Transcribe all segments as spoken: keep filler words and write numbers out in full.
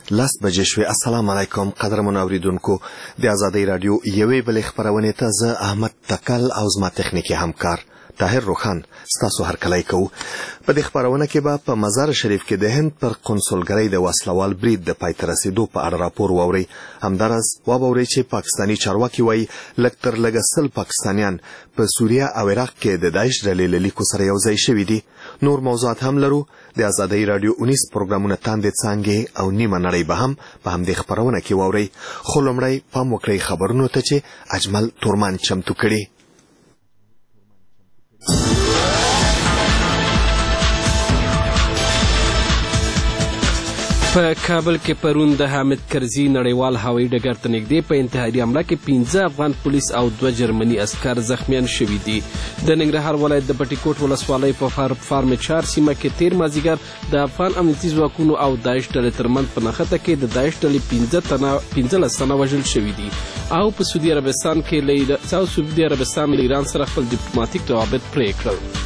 لس بجې شوې. السلام علیکم قدرمنو اوریدونکو، د ازادۍ راډیو یوې بلې خپرونې ته زه احمد تکل او زما تخنیکي همکار طاهر روخان ستاسو هرکلی کوو. په دې خپرونه کې به په مزار شریف کې د هند پر قونسلګرۍ د وسلوال برید د پای ته رسېدو په اړه راپور واورئ. همداراز واورئ چې پاکستاني چارواکي وایي لږ تر لږه سل پاکستانیان په سوریه او عراق کې د داعش ډلې له لیکو سره یو ځای شوي دي. نور موضوعات هم لرو. د ازادۍ راډیو اونیس پروګرامونه تاندې څانګې او نیمه نړۍ به هم په همدې خپرونه کې واورئ. خو لومړی پام وکړئ خبرونو ته چې اجمل تورمان چمتو کړي. په کابل کې پرون د حامد کرزي نړیوال هوایي ډګر ته نږدې په انتحاري حمله کې پنځه افغان پولیس او دوه جرمني عسکر زخمیان شوي دي. د ننګرهار ولایت د بټي کوټ ولسوالۍ په فارم چار سیمه کې تیر مازدیګر د افغان امنیتي ځواکونو او داعش ډلې ترمنځ په نښته کې د داعش ډلې پنځه تنه پنځلس تنه وژل شوي دي او په سعودي عربستان کې له سعودي عربستان له ایران سره خپل ډیپلوماټیک روابط پرې کړل.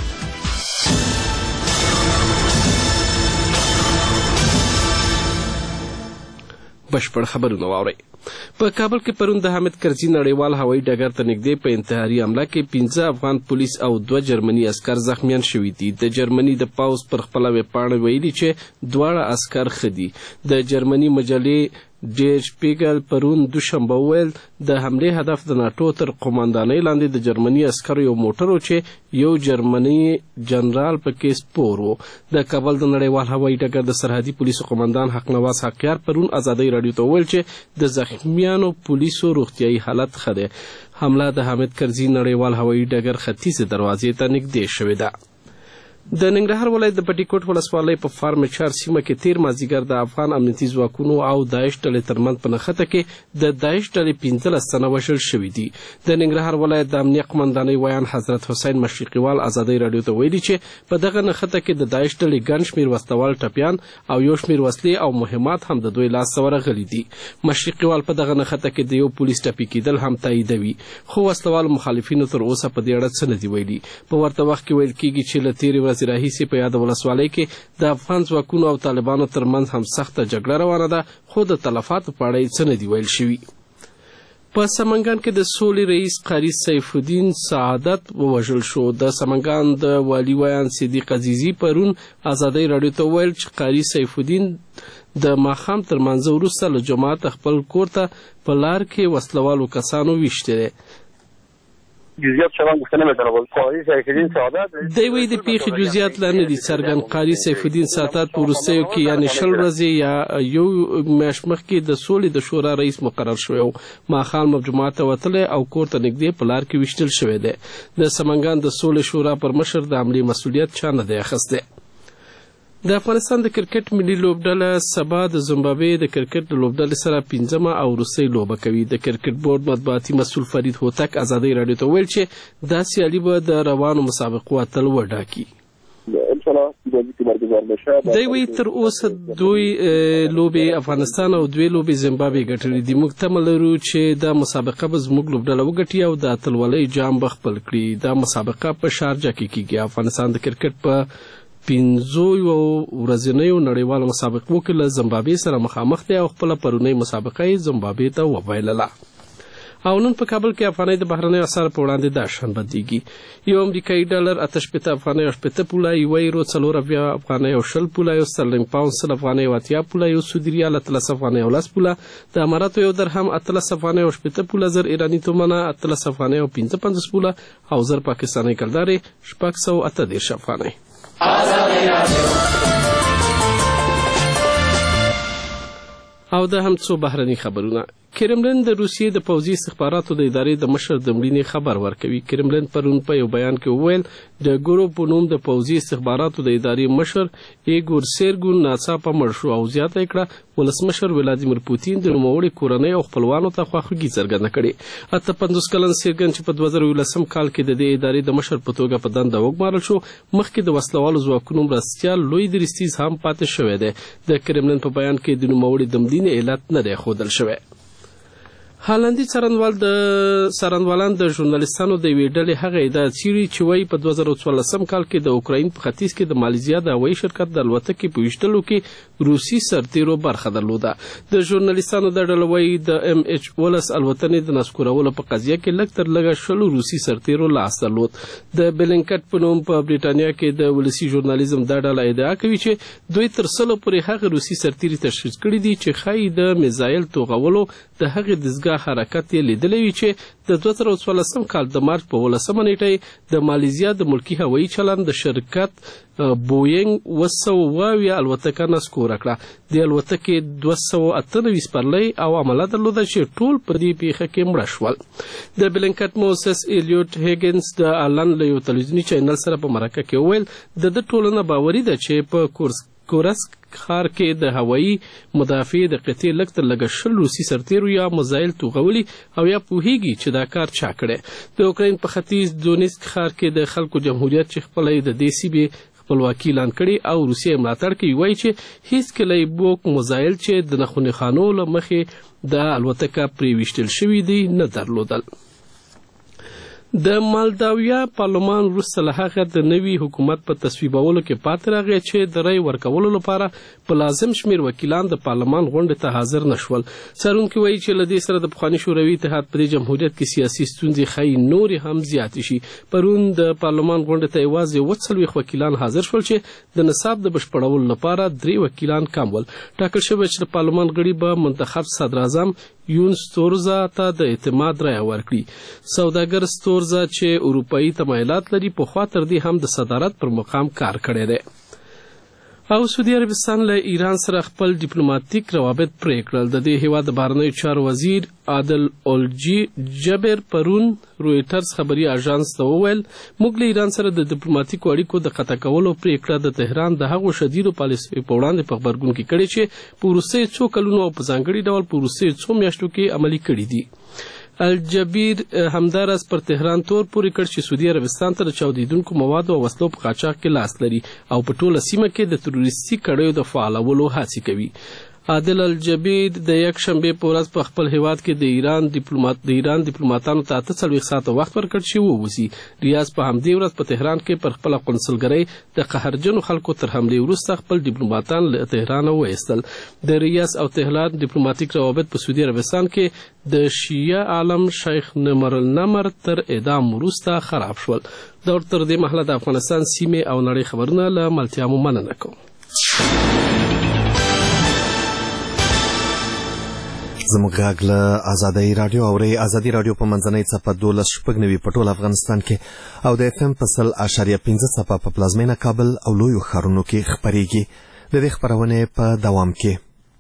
بشپړ خبرونه واورئ. په کابل کې پرون د حامد کرزي نړیوال هوایي ډګر ته نږدې په انتحاري حمله کې پنځه افغان پولیس او دوه جرمني عسکر زخمیان شوي دي. د جرمني د پوځ پر خپله ویبپاڼه ویلي چې دواړه عسکر ښه دي. د جرمني مجلې ډیر شپیګل پرون دوشنبه وویل د حملې هدف د ناټو تر قوماندانۍ لاندې د جرمني عسکرو یو موټر و چې یو جرمني جنرال پکې سپور و. د کابل د نړیوال هوایي ډګر د سرحدي پولیسو قوماندان حق نواز حقیار پرون ازادۍ راډیو ته وویل چې د زخمیانو پولیسو روغتیایي حالت ښه دی. حمله د حامد کرزي نړیوال هوایي ډګر ختیځې دروازې ته نږدې شوې ده. د ننګرهار ولایت د بټي کوټ ولسوالۍ په فارم چار سیمه کې تیر مازدیګر د افغان امنیتي ځواکونو او داعش ډلې ترمنځ په نښته کې د داعش ډلې پنځلس تنه وژل شوي دي. د ننګرهار ولایت د امنیه قومندانۍ ویان حضرت حسین مشرقیوال ازادۍ راډیو ته ویلي چې په دغه نښته کې د داعش ډلې ګڼ شمېر وسلوال ټپیان او یو شمېر وسلې او مهمات هم د دوی لاسته ورغلي دي. مشرقیوال په دغه نښته کې د یو پولیس ټپي کېدل هم تاییدوي، خو وسلوال مخالفینو تر اوسه په دې اړه څه نه دي ویلي. په ورته وخت کې ویل کېږي چې له تېرې ورځې راهیسې په یاده ولسوالۍ کې د افغان ځواکونو او طالبانو ترمنځ هم سخته جګړه روانه ده، خو د تلفاتو په اړه یې څه نه دي ویل شوي. په سمنګان کې د سولې رئیس قاري سیف الدین سعادت ووژل شو. د سمنګان د والي ویان صدیق عزیزي پرون ازادۍ راډیو ته وویل چې قاري سیف الدین د ماښام تر منځه وروسته له جوماته خپل کور ته په لار کې وسلوالو کسانو ویشتلی دی. جزئیات شوان گفته نمیتونه. قاری سیف الدین سعادت دی وی د پیښې جزئیات لا نه دي څرګند. قاري سیف الدین سعادت په وروستیو کې یعنې شل ورځې یا یو میاشت مخکې د سولې د شورا رئیس مقرر شوی و. ماښام جومات ته وتلی او کور ته نږدې په لار کې ویشتل شوی دی. د سمنګان د سولې شورا پر مشر د حملې مسؤلیت چا نه دی اخیستی. د افغانستان د کرکټ ملي لوبډله سبا د زمبابوې د کرکټ لوبډلې سره پنځمه او وروستۍ لوبه کوي. د کرکټ بورډ مطبوعاتي مسؤل فرید هوتک ازادۍ راډیو ته ویل چې دا سیالي به د روانو مسابقو اتل وټاکي. دی وی تر اوسه دوی لوبې افغانستان او دوی لوبې زمبابوې ګټلې دي. موږ تمه لرو چې دا مسابقه به زموږ لوبډله وګټي او د اتلولۍ جام به خپل کړي. دا مسابقه په شارجه کې کیږي. افغانستان د کرکټ په پنځو یو ورځنیو نړیوالو مسابقو کې له زمبابوې سره مخامخ دی او خپله پرونۍ مسابقه یې زمبابوې ته وبایلله. او نن په کابل کې افغانۍ د بهرنیو اسعارو په وړاندې دا شان بدلیږي. یو امریکایي ډالر اته شپېته افغانۍ او شپېته پوله، یوه یورو څلور اویا افغانۍ او شل پوله، یو سترلینګ پاونډ سل افغانۍ او اتیا پوله، یو سعودي ریال اتلس افغانۍ او لس پوله، د اماراتو یو درهم اتلس افغانۍ او شپېته پوله، زر ایراني تومنه اتلس افغانۍ او پنځه پنځوس پوله او زر پاکستاني کلدارې شپږ سوه اته دېرش افغانۍ. او دا هم څو بهرني خبرونه. کرملن د روسیې د پوځي استخباراتو د ادارې د مشر د مړینې خبر ورکوي. کرملن پرون په یو بیان کې وویل د ګورو په نوم د پوځي استخباراتو د ادارې مشر ایګور سیرګون ناڅاپه مړ شو او زیاته کړه ولسمشر ولادیمیر پوتین د نوموړي کورنۍ او خپلوانو ته خواخوږي څرګنده کړې. اته پنځوس کلن سیرګن چې په دوه زره یولسم کال کې د دې ادارې د مشر په توګه په دنده وګمارل شو، مخکې د وسلوالو ځواکونو مرستیال لوی درستیز هم پاتې شوی دی. د کرملن په بیان کې د نوموړي د مړینې علت نه دی ښودل شوی. هالندي څارنوال د څارنوالان د ژورنالیستانو د یوې ډلې هغه ادعا څېړي چې وایي په دوه زره څوارلسم کال کې د اوکراین په ختیځ کې د مالیزیا د هوایي شرکت د الوتکې په ویشتلو کې روسي سرتیرو برخه درلوده. د ژورنالیستانو د ډله وایي د ام ایچ ولس الوتنې د نسکورولو په قضیه کې لږ تر لږه شلو روسي سرتیرو لاس درلود. د بلینکټ په نوم په بریټانیا کې د ولسي ژورنالیزم دا ډله ادعا کوي چې دوی تر سلو پورې هغه روسي سرتیري تشخیص کړي دي چې ښایي د میزایل توغولو د هغې دستګاه حرکت یې لیدلی وي چې د دوه زره څوارلسم کال د مارچ په اوولسمه نیټه د مالیزیا د ملکي هوایي چلند د شرکت بوینګ اوه سوه اویا الوتکه نسکوره کړه. د الوتکې دوه سوه اته نوي سپرلۍ او عمله درلوده چې ټول په دې پیښه کې مړه شول. د بلینکټ موسس ایلیوټ هیګنز د آلن له یو تلویزیوني چینل سره په مرکه کې وویل د ده ټولنه باوري ده چې په کورس کورسک ښار کې د هوایي مدافع د قطعې لږ تر لږه شل روسي سرتیرو یا مزایل توغولي او یا پوهیږي چې دا کار چا کړی. د اوکراین په ختیځ دونیسک ښار کې د خلکو جمهوریت چې خپله یې د دې سیمې خپلواکي اعلان کړي او روسیه ملاتړ کوي وایي چې هیڅکله یې بوک مزایل چې د نخونې خانو له مخې د الوتکه پرې ویشتل شوي دي نه درلودل. د مالداویا پارلمان وروسته له هغه د نوي حکومت په تصویبولو کې پاتې راغی چې د رای ورکولو لپاره په لازم شمیر وکیلان د پارلمان غونډې ته حاضر نه شول. څارونکي وایي چې له دې سره د پخواني شوروي اتحاد په دې جمهوریت کې سیاسي ستونزې ښایي نورې هم زیاتې شي. پرون د پارلمان غونډې ته یوازې اووه څلوېښت وکیلان حاضر شول چې د نصاب د بشپړولو لپاره درې وکیلان کم ول. ټاکل شوی چې د پارلمان غړي به منتخب صدراعظم یون ستورزا ته د اعتماد رایه ورکړي. سوداګر ستورزا چې اروپایي تمایلات لري پخوا تر دې هم د صدارت پر مقام کار کړی دی. او سعودي عربستان له ایران سره خپل ډیپلوماټیک روابط پرې کړل. د دې هیواد د بهرنیو چارو وزیر عادل اولجي جبر پرون رویټرز خبري اژانس ته وویل موږ له ایران سره د ډیپلوماټیکو اړیکو د قطع کولو پرېکړه د تهران د هغو شدیدو پالیسیو په وړاندې په غبرګون کې کړې چې په وروستیو څو کلونو او په ځانګړي ډول په وروستیو څو میاشتو کې عملي کړي دي. الجبیر همداراز پر تهران تور پورې کړ چې سعودي عربستان ته د چاودیدونکو موادو او وسلو په قاچاق کې لاس لري او په ټوله سیمه کې د تروریستي کړیو د فعالولو هڅې کوي. عادل الجبیر د یک شنبې په ورځ په خپل هیواد کې د ایران ډیپلوماټ د ایران ډیپلوماټانو ته اته څلوېښت ساعته وخت ورکړ چې ووځي. ریاض په همدې ورځ په تهران کې پر خپله قونسلګرۍ د قهرجنو خلکو تر حملې وروسته خپل ډیپلوماټان له تهرانه وایستل. د ریاض او تهران ډیپلوماټیک روابط په سعودي عربستان کې د شیعه عالم شیخ نمر النمر تر اعدام وروسته خراب شول. دا تر دې مهاله د افغانستان سیمې او نړۍ خبرونه له ملتیا مو مننه کوم. زموږ غږ له ازادۍ راډیو اورئ. ازادي راډیو په منځنۍ څپه دولس شپږ نوي په ټول افغانستان کې او د اف ام په سل اشاریه پنځه څپه په پلازمینه کابل او لویو ښارونو کې خپرېږي. د دې خپرونې په دوام کې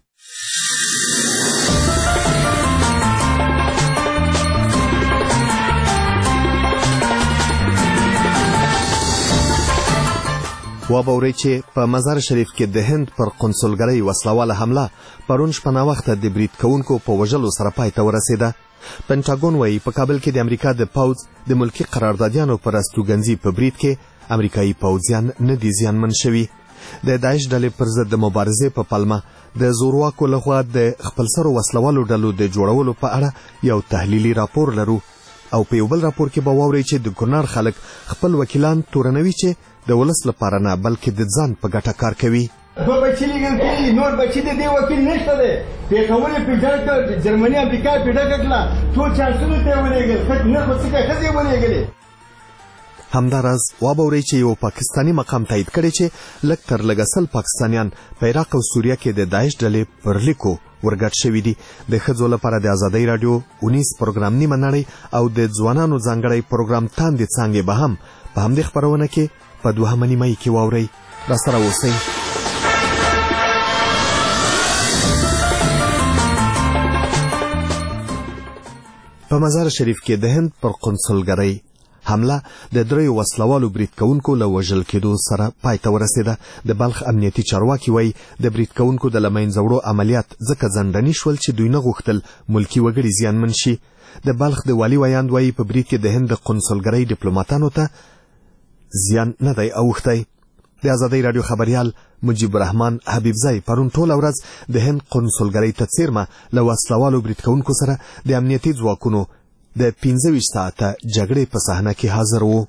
وابورئ چې په مزار شریف کې د هند پر قونسلګرۍ وسلواله حمله پرون شپه ناوخته د برید کوونکو په وژلو سره پای ته ورسېده. پنټاګون وایي په کابل کې د امریکا د پوځ د ملکي قراردادیانو پر استوګنځي په برید کې امریکایي پوځیان نه دي زیانمن شوي. د داعش ډلې پر ضد د مبارزې په پلمه د زورواکو لخوا د خپلسرو وسلوالو ډلو د جوړولو په اړه یو تحلیلي راپور لرو او په یو بل راپور کې به واورئ چې د کونړ خلک خپل وکیلان تورنوي چې د ولس لپاره نه بلکې د ځان په ګټه کار کوي. دوه بچي لیږل کړي نور بچي د دې وکیل نشته دی. پېښور یې پېډه کړ، جرمني امریکا یې پېډه کړله، ټول چانسونو ته یې ولېږل، نه خو څه کوي ښځې یې ولېږلې. همداراز وابورئ چې یو پاکستاني مقام تایید کړی چې لږ تر لږه سل پاکستانیان په عراق او سوریه کې د داعش ډلې پر لیکو ورګډ شوي دي. د ښځو لپاره د ازادۍ راډیو اونیس پروګرام نیمه نړۍ او د ځوانانو ځانګړی پروګرام تاندې څانګې به هم په همدې خپرونه کې په دوهمه نیمایي کې واورئ. راسره اوسئ. په مزار شریف کې د هند پر قونسلګرۍ حمله د دریو وسلوالو برید کوونکو له وژل کېدو سره پای ته ورسېده. د بلخ امنیتي چارواکي وایي د برید کوونکو د له منځه وړو عملیات ځکه ځنډني شول چې دوی نه غوښتل ملکي وګړي زیانمن شي. د بلخ د والي ویاند وایي په برید کې د هند د قونسلګرۍ ډیپلوماتانو ته زیان نه دی اوښتی. د ازادۍ راډیو خبریال مجیب الرحمن حبیبزی پرون ټوله ورځ د هند قونسلګرۍ ته څیرمه له وسلوالو برید کوونکو سره د امنیتي ځواکونو د پنځه ویشت ساعته جګړې په صحنه کې حاضر وو.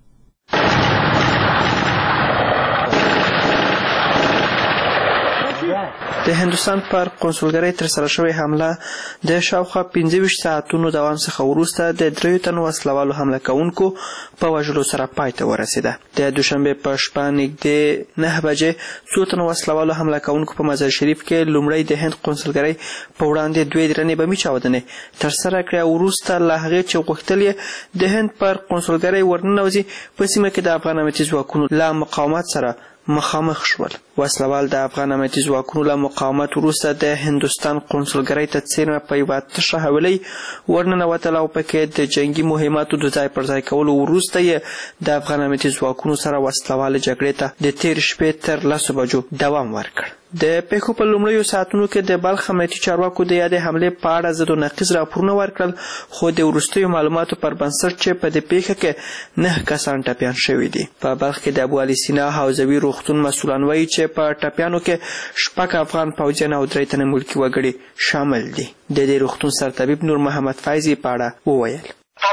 د هندوستان پر قونسلګرۍ ترسره شوې حمله د شاوخوا پنځه ویشت ساعتونو دوام څخه وروسته د دریو تنو وسلوالو حمله کوونکو په وژلو سره پای ته ورسېده. د دوشنبې په شپه نږدې نه بجې څو تنو وسلوالو حمله کوونکو په مزار شریف کې لومړی د هند قونسلګرۍ په وړاندې دوې درنې بمي چاودنې ترسره کړې او وروسته له هغې چې غوښتل یې د هند پر قونسلګرۍ ورننوځي په سیمه کې د افغان امنیتي ځواکونو له مقاومت سره مخامخ شول. وسلوال د افغان امنیتي ځواکونو له مقاومت وروسته د هندوستان قونسلګرۍ ته څیرمه په یوه تشه حویلۍ ورننوتل او پکې د جنګي مهماتو د ځای پر ځای کولو وروسته یې د افغان امنیتي ځواکونو سره وسلواله جګړې ته د تېرې شپې تر لسو بجو دوام ورکړ. د پیښو په لومړیو ساعتونو کې د بلخ امنیتي چارواکو د یادې حملې په اړه ضد و نقیض راپورونه ورکړل، خو د وروستیو معلوماتو پر بنسټ چې په دې پیښه کې نه کسان ټپیان شوي دي. په بلخ کې د ابو علي سینا حوزوي روغتون مسؤلان وایي چې په ټپیانو کې شپږ افغان پوځیان او درې تنه ملکي وګړي شامل دي. د دې روغتون سرطبیب نور محمد فیضي په اړه وویل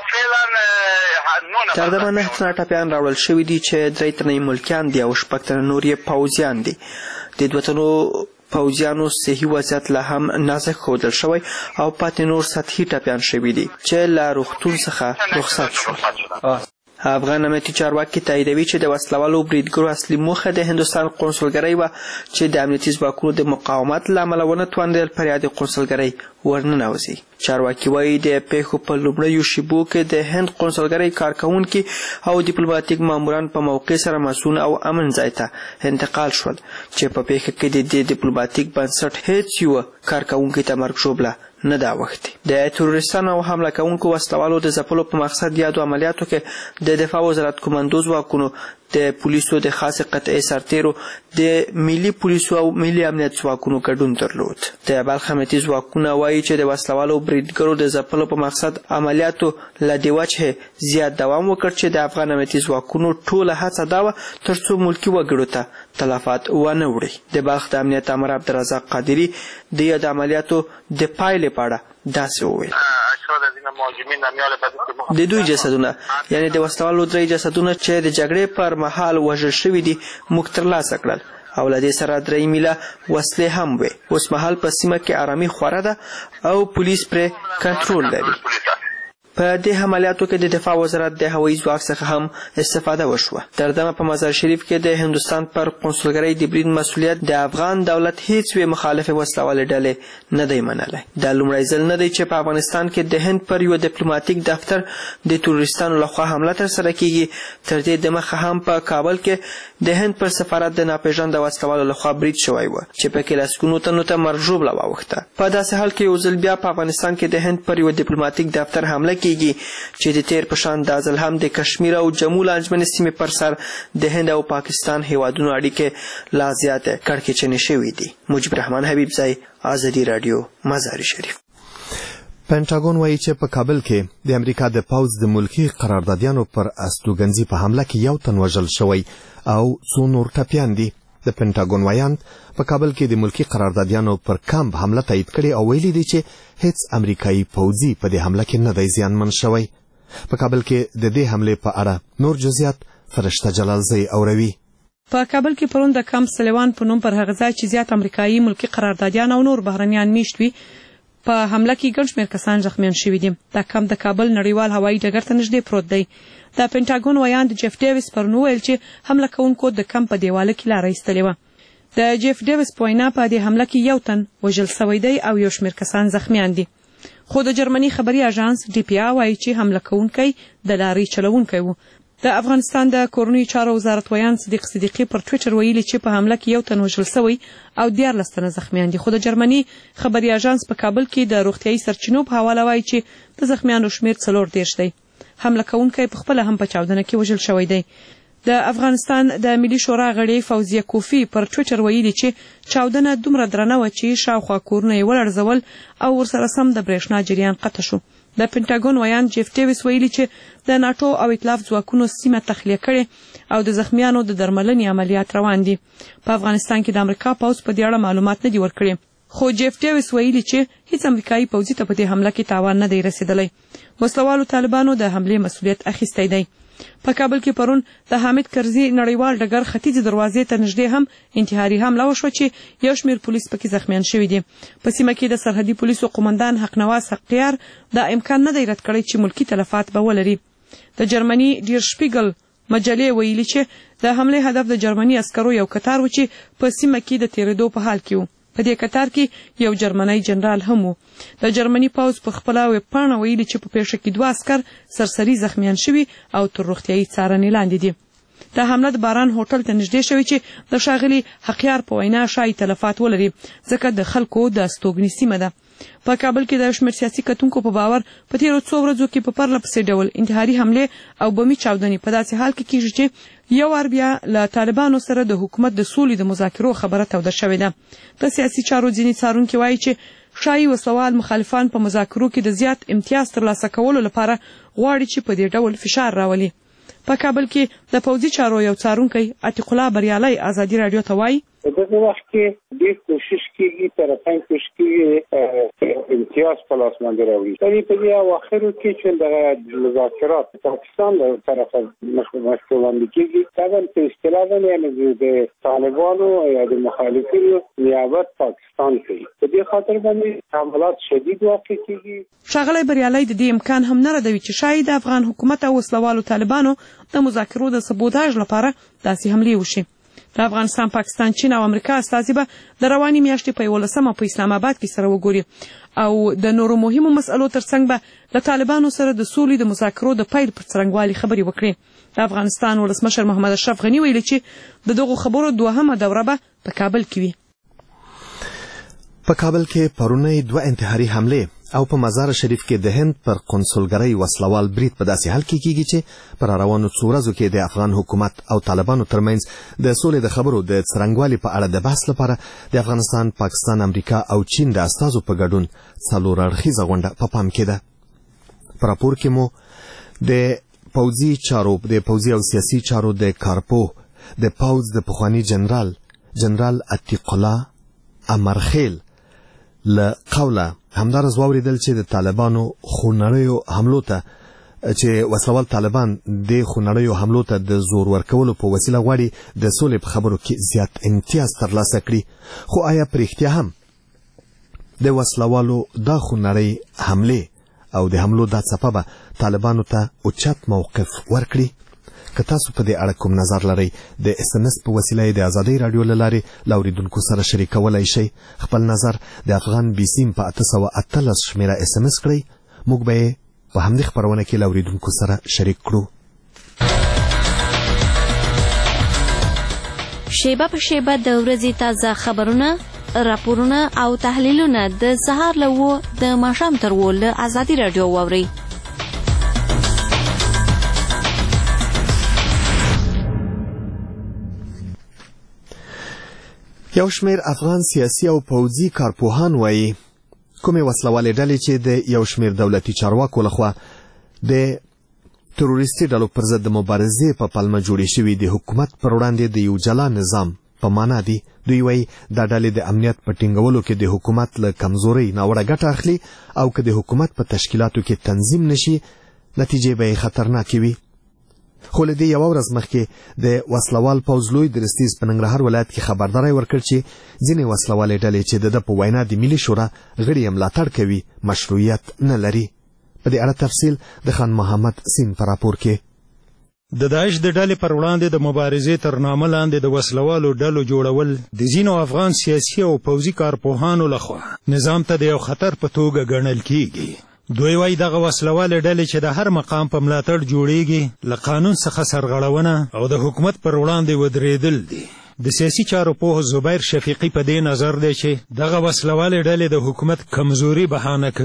تر دغه نه تنه ټپیان راوړل شوي دي چې درې تنه ملکیان دي او شپږ تنه نور یې پوځیان دي. د دوه تنو پوځیانو صحي وضعیت لا هم نازک ښودل شوی او پاتې نور سطحي ټپیان شوي دي چې له روغتون څخه رخصت شول. افغان امنیتي چارواکي تاییدوي چې د وسلوالو بریدګرو اصلي موخه د هندوستان قونسلګرۍ وه چې د امنیتي ځواکونو د مقاومت له امله ونه توانېدل پر یادې قونسلګرۍ ورننوځي. چارواکي وایي د پیښو په لومړیو شیبو کې د هند قونسلګرۍ کارکوونکي او ډیپلوماتیک ماموران په موقع سره مسؤل او امن ځای ته انتقال شول چې په پیښه کې د دې ډیپلوماتیک بنسټ هیڅ یوه کارکوونکي ته مرګ ژوبله نه دا وختي. د تروریستانو او حمله کوونکو وسلوالو د ځپلو په مقصد یادو عملیاتو کې د دفاع وزارت کماندو ځواکونو، د پولیسو د خاصې قطعې سرتیرو، د ملي پولیسو او ملي امنیت ځواکونو ګډون درلود. د بلخ امنیتي ځواکونه وایي چې د وسلوالو بریدګرو د ځپلو په مقصد عملیاتو له دې وجهې زیات دوام وکړ چې د افغان امنیتي ځواکونو ټوله هڅه دا وه تر څو ملکي وګړو ته تلفات ونه وړي. د بلخ د امنیت امر عبدالرزاق قادري د یاد عملیاتو د پایلې په اړه داسې وویل د دوی جسدونه یعنی د وسلوالو درې جسدونه چې د جګړې پر مهال وژل شوي دي موږ ترلاسه کړل او له دې سره درې میله وسلې هم وې. اوس مهال په سیمه کې آرامي خوره ده او پولیس پرې کنټرول لري. په دې عملیاتو کې د دفاع وزارت د هوایي ځواک څخه هم استفاده وشوه. تر دمه په مزار شریف کې د هندوستان پر قونسلګرۍ د برید مسؤلیت د افغان دولت هیڅ یوې مخالفې وسلوالې ډلې نه دی منلی. دا لومړی ځل نه دی چې په افغانستان کې د هند پر یوه ډیپلوماتیک دفتر د تروریستانو لخوا حمله ترسره کیږي. تر دې دمخه هم په کابل کې د هند پر سفارت د ناپېژانده وسلوالو لخوا برید شوی و چې پکې لسګونو تنو ته مرګ ژوبله واوښته. په داسې حال کې یو ځل بیا په افغانستان کې د هند پر یوه ډیپلوماتیک دفتر حمله کیږي چې د تیر په شان دا ځل هم د کشمیر او جمو له انجمنې سیمې پر سر د هند او پاکستان هیوادونو اړیکې لا زیاتې کړکېچنې شوي دي. مجیب الرحمن حبیبزی، ازادي راډیو، مزار شریف. پینټاګون وایي چې په کابل کې د امریکا د پوځ د ملکي قراردادیانو پر استوګنځي په حمله کې یو تن وژل شوی او څو نور ټپیان دي. د پینټاګون وایاند په کابل کې د ملکي قراردادیانو پر کمپ حمله تایید کړې او ویلي دي چې هیڅ امریکایي پوځي په دې حمله کې نه دی زیانمن شوی. په کابل کې د دې حملې په اړه نور جزئیات فرشته جلالزی اوروي. په کابل کې پرون د کمپ سلیوان په نوم پر هغه ځای چې زیات امریکایي ملکي قراردادیان او نور بهرنیان میشت وي په حمله کې ګڼ شمېر کسان زخمیان شوي دي. دا کمپ د کابل نړیوال هوایي ډګر ته نږدې پروت دی. د پینټاګون وایاند جیف ډیویس پرون وویل چې حمله کوونکو د کمپ په دیواله کې لاره ایستلې وه. د جیف ډیویس په وینا په دې حمله کې یو تن وژل سوی دی او یو شمېر کسان زخمیان دي. خو د جرمني خبري اژانس ډي پي ا وایي چې حمله کوونکی د لارې چلوونکی و. د افغانستان د کورنیو چارو وزارت ویان صدیق صدیقي پر ټویټر ویلي چې په حمله کې یو تن وژل سوی او دیارلس تنه زخمیان دي. خو د جرمني خبري اژانس په کابل کې د روغتیايي سرچینو په حواله وایي چې د زخمیانو شمېر څلور دېرش دی. حمله کوونکی په خپله هم په چاودنه کې وژل شوی دی. د افغانستان د ملي شورا غړی فوزیه کوفی پر ټویټر ویلي چې چاودنه دومره درنه وه چې شاوخوا کورونه یې ولړزول او ورسره سم د برېښنا جریان قطع شو. د پینټاګون ویان جیف ډیویس ویلي چې د ناټو او ائتلاف ځواکونو سیمه تخلیه کړې او د زخمیانو د درملنې عملیات روان دي. په افغانستان کې د امریکا پوځ په دې اړه معلومات نه دي ورکړي، خو جیف ډیویس ویلي چې هیڅ امریکایي پوځي ته په دې حمله کې تاوان نه دی رسیدلی. وسلوالو طالبانو د حملې مسؤلیت اخیستی دی. په کابل کې پرون د حامد کرزي نړیوال ډګر ختیځې دروازې ته نږدې هم انتحاري حمله وشوه چې یو شمېر پولیس پکې زخمیان شوي دي. په سیمه کې د سرحدي پولیسو قومندان حقنواس حقیار دا امکان نه دی رد کړی چې ملکي تلفات به ولري. د جرمني ډیر شپیګل مجلې ویلي چې د حملې هدف د جرمني عسکرو یو کتار و چې په سیمه کې د تیرېدو په حال کې و. په دې کتار کې یو جرمنی جنرال هم و. د جرمني پوځ په خپله ویبپاڼه ویلي چې په پیښه کې دوه عسکر سرسري زخمیان شوي او تر روغتیایي څارنې لاندې دي. دا حمله د باران هوټل ته نږدې شوې چې د ښاغلي حقیار په وینا ښایي تلفات ولري ځکه د خلکو د استوګنې سیمه ده. په کابل کې د یو شمېر سیاسي کتونکو په باور په تېرو څو ورځو کې په پرله پسې ډول انتحاري حملې او بمي چاودنې په داسې حال کې کېږي چې یو وار بیا له طالبانو سره د حکومت د سولې د مذاکرو خبره توده شوې ده. د سیاسي چارو ځینې څارونکي وایي چې ښایي وسوال مخالفان په مذاکرو کې د زیات امتیاز ترلاسه کولو لپاره غواړي چې په دې ډول فشار راولي. په کابل کې د پوځي چارو یو څارونکی عتیق الله بریالی ازادي راډیو ته وایي په دغه وخت کې ډېر کوشش کېږي طرفین کوشش کېږي امتیاز په لاس باندې راوړي. یعنې په دې اواخرو کې چې دغه مذاکرات پاکستان له طرفه مخکې وړاندې کېږي طبعا په اصطلاح باندې یعنې د طالبانو یا د مخالفینو نیابت پاکستان کوي. په دې خاطر باندې حملات شدید واقع کېږي. ښاغلی بریالی د دې امکان هم نه ردوي چې شاید د افغان حکومت او وسلوالو طالبانو د مذاکرو د سبوتاژ لپاره داسې حملې وشي. د افغانستان، پاکستان، چین او امریکا استازي به د روانې میاشتې په یولسمه په اسلام آباد کې سره وګوري او د نورو مهمو مسئلو ترڅنګ به له طالبانو سره د سولې د مذاکرو د پیل پر څرنګوالي خبرې وکړي. د افغانستان ولسمشر محمد اشرف غني ویلي چې د دغو خبرو دوهمه دوره به په کابل کې وي. په کابل کې پرونی دوه انتحاري حملې او په مزار شریف کې د هند پر قونسلګرۍ وسلوال برید په داسې حال کې کېږي چې پر روانو څو ورځو کې د افغان حکومت او طالبانو ترمنځ د سولې د خبرو د څرنګوالي په اړه د بحث لپاره د افغانستان، پاکستان، امریکا او چین د استازو په ګډون څلور اړخیزه غونډه په پام کې ده. په راپور کې مو د پوځي چارو د پوځي او سیاسي چارو د کارپو د پوځ د پخواني جنرال جنرال عتیق الله امرخیل له قوله همدارس واوریدل چې د طالبانو خونړیو حملو ته چې وسلوال طالبان د خونړیو حملو ته د زور ورکولو په وسیله غواړي د سولې په خبرو کې زیات امتیاز ترلاسه کړي. خو آیا په رښتیا هم د وسلوالو دا خونړۍ حملې او د حملو دا څپه به طالبانو ته اوچت موقف ورکړي؟ که تاسو په دې اړه کوم نظر لرئ د اس ام اس په وسیله د ازادۍ راډیو له لارې له اورېدونکو سره شریکولی شئ. خپل نظر د افغان بي سیم په اته سوه اتلس شمېره اس ام اس کړئ. موږ به یې په همدې خپرونه کې له اورېدونکو سره شریک کړو. شیبه په شیبه د ورځې تازه خبرونه، راپورونه او تحلیلونه د سهار له اوه د ماښام تر اوه له ازادي راډیو واورئ. یو شمېر افغان سیاسي او پوځي کارپوهان وایي کومې وسلوالې ډلې چې د یو شمېر دولتي چارواکو لخوا د تروریستي ډلو پر ضد د مبارزې په پلمه جوړې شوي د حکومت پر وړاندې د یو جلا نظام په معنا دي. دوی وایي دا ډلې د امنیت په ټینګولو کې د حکومت له کمزورۍ ناوړه ګټه اخلي او که د حکومت په تشکیلاتو کې تنظیم نشي نتیجې به یې خطرناکې وي. خو له دې یوه ورځ مخکې د وسلوال پوځ لوی درستیز په ننګرهار ولایت کې خبرداری ورکړ چې ځینې وسلوالې ډلې چې د ده په وینا د ملي شورا غړي یې ملاتړ کوي مشروعیت نه لري. په دې اړه تفصیل د خان محمد سین په راپور کې. د داعش د ډلې پر وړاندې د مبارزې تر نامه لاندې د وسلوالو ډلو جوړول د ځینو افغان سیاسي او پوځي کارپوهانو لخوا نظام ته د یو خطر په توګه ګڼل کیږي. دوی وایي دغه وسلوالې ډلې چې د هر مقام په ملاتړ جوړیږي له قانون څخه سرغړونه او د حکومت پر وړاندې ودرېدل دي. د سیاسي چارو پوه زبیر شفیقي په دې نظر دی چې دغه وسلوالې ډلې د حکومت کمزوري بهانه کوي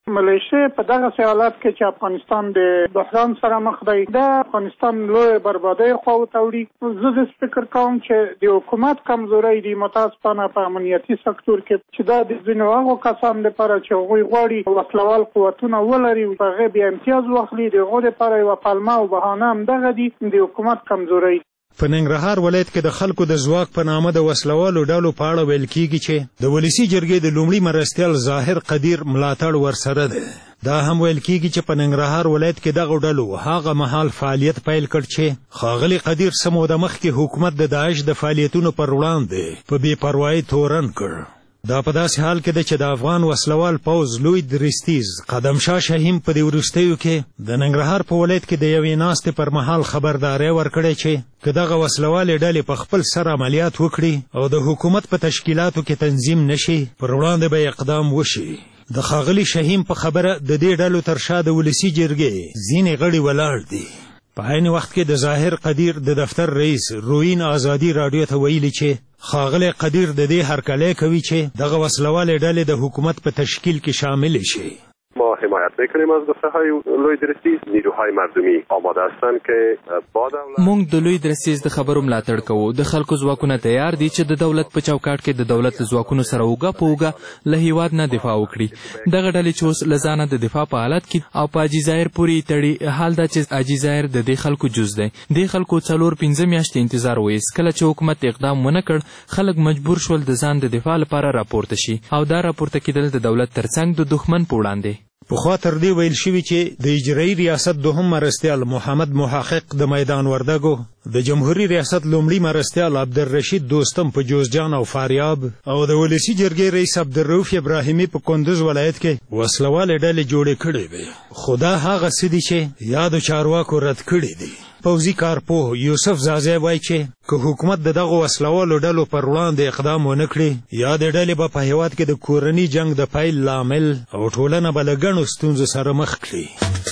ملیشیا په دغه حالت کې چې افغانستان د بحران سره مخ دی د افغانستان لوی بربادۍ خواو ته وړي. زه د فکر کوم چې د حکومت کمزوري دی متاسفانه په امنیتي سکتور کې چې دا د ځینو هغو کسانو لپاره چې هغوی غواړي وسلوال قوتونه ولري په هغې بیا امتیاز واخلي د هغو دپاره یوه پلمه او بهانه همدغه دي د حکومت کمزوري. په ننګرهار ولایت کې د خلکو د ځواک په نامه د وسلوالو ډلو په اړه ویل کیږي چې د ولسي جرګې د لومړي مرستیال ظاهر قدیر ملاتړ ورسره ده. دا هم ویل کیږي چې په ننګرهار ولایت کې دغه ډلو هغه مهال فعالیت پیل کړ چې ښاغلي قدیر څه موده مخکې حکومت د داعش د فعالیتونو پر وړاندې په بې پروایۍ تورن کړ. دا په داسې حال کې ده چې د افغان وسلوال پوځ لوی درستیز قدم شاه شهیم په دې وروستیو کې د ننګرهار په ولایت کې د یوې ناستې پر مهال خبرداری ورکړی چې که دغه وسلوالې ډلې په خپل سر عملیات وکړي او د حکومت په تشکیلاتو کې تنظیم نشي پر وړاندې به اقدام وشي. د ښاغلي شهیم په خبره د دې ډلو تر شا د ولسي جرګې ځینې غړي ولاړ دي. په عین وخت کې د ظاهر قدیر د دفتر رئیس روین آزادي راډیو ته ویلي چې ښاغلی قدیر د دې هرکلی کوي چې دغه وسلوالې ډلې د حکومت په تشکیل کې شاملې شي. ما حمایت میکنیم از گفته های لوی درستیز. نیروهای مردمی آماده هستند که با دولت موږ د لوی درستیز د خبرو ملاتړ کوو. د خلکو ځواکونه تیار دي چې د دولت په چوکاټ کې د دولت له ځواکونو سره اوږه په اوږه له هیواد نه دفاع وکړي. دغه ډلې چې اوس له ځانه د دفاع په حالت کې او په حاجي ظاهر پورې تړي. حال دا چې حاجي ظاهر د دې خلکو جز دی. دې خلکو څلور پنځه میاشتې انتظار وایست. کله چې حکومت اقدام ونه کړ خلک مجبور شول د ځان د دفاع لپاره راپورته شي او دا راپورته کېدل د دولت ترڅنګ د دښمن په وړاندې. پخوا تر دې ویل شوي چې د اجرایي ریاست دوهم مرستیال محمد محقق د میدان وردګو، د جمهوریت ریاست لومړي مرستیال عبدالرشید دوستم په جوزجان او فاریاب او د ولسي جرګې رئیس عبدالرؤف ابراهیمي په کندوز ولایت کې وسلوالې ډلې جوړې کړې وې. خو دا هغه څه دي چې یادو چارواکو رد کړي دي. پوځي کارپوه یوسف زازی وایي چې که حکومت د دغو وسلوالو ډلو پر وړاندې اقدام ونه کړي یا د ډلې به په هېواد کې د کورني جنګ د پیل لامل او ټولنه به له ګڼو ستونزو سره مخ کړي.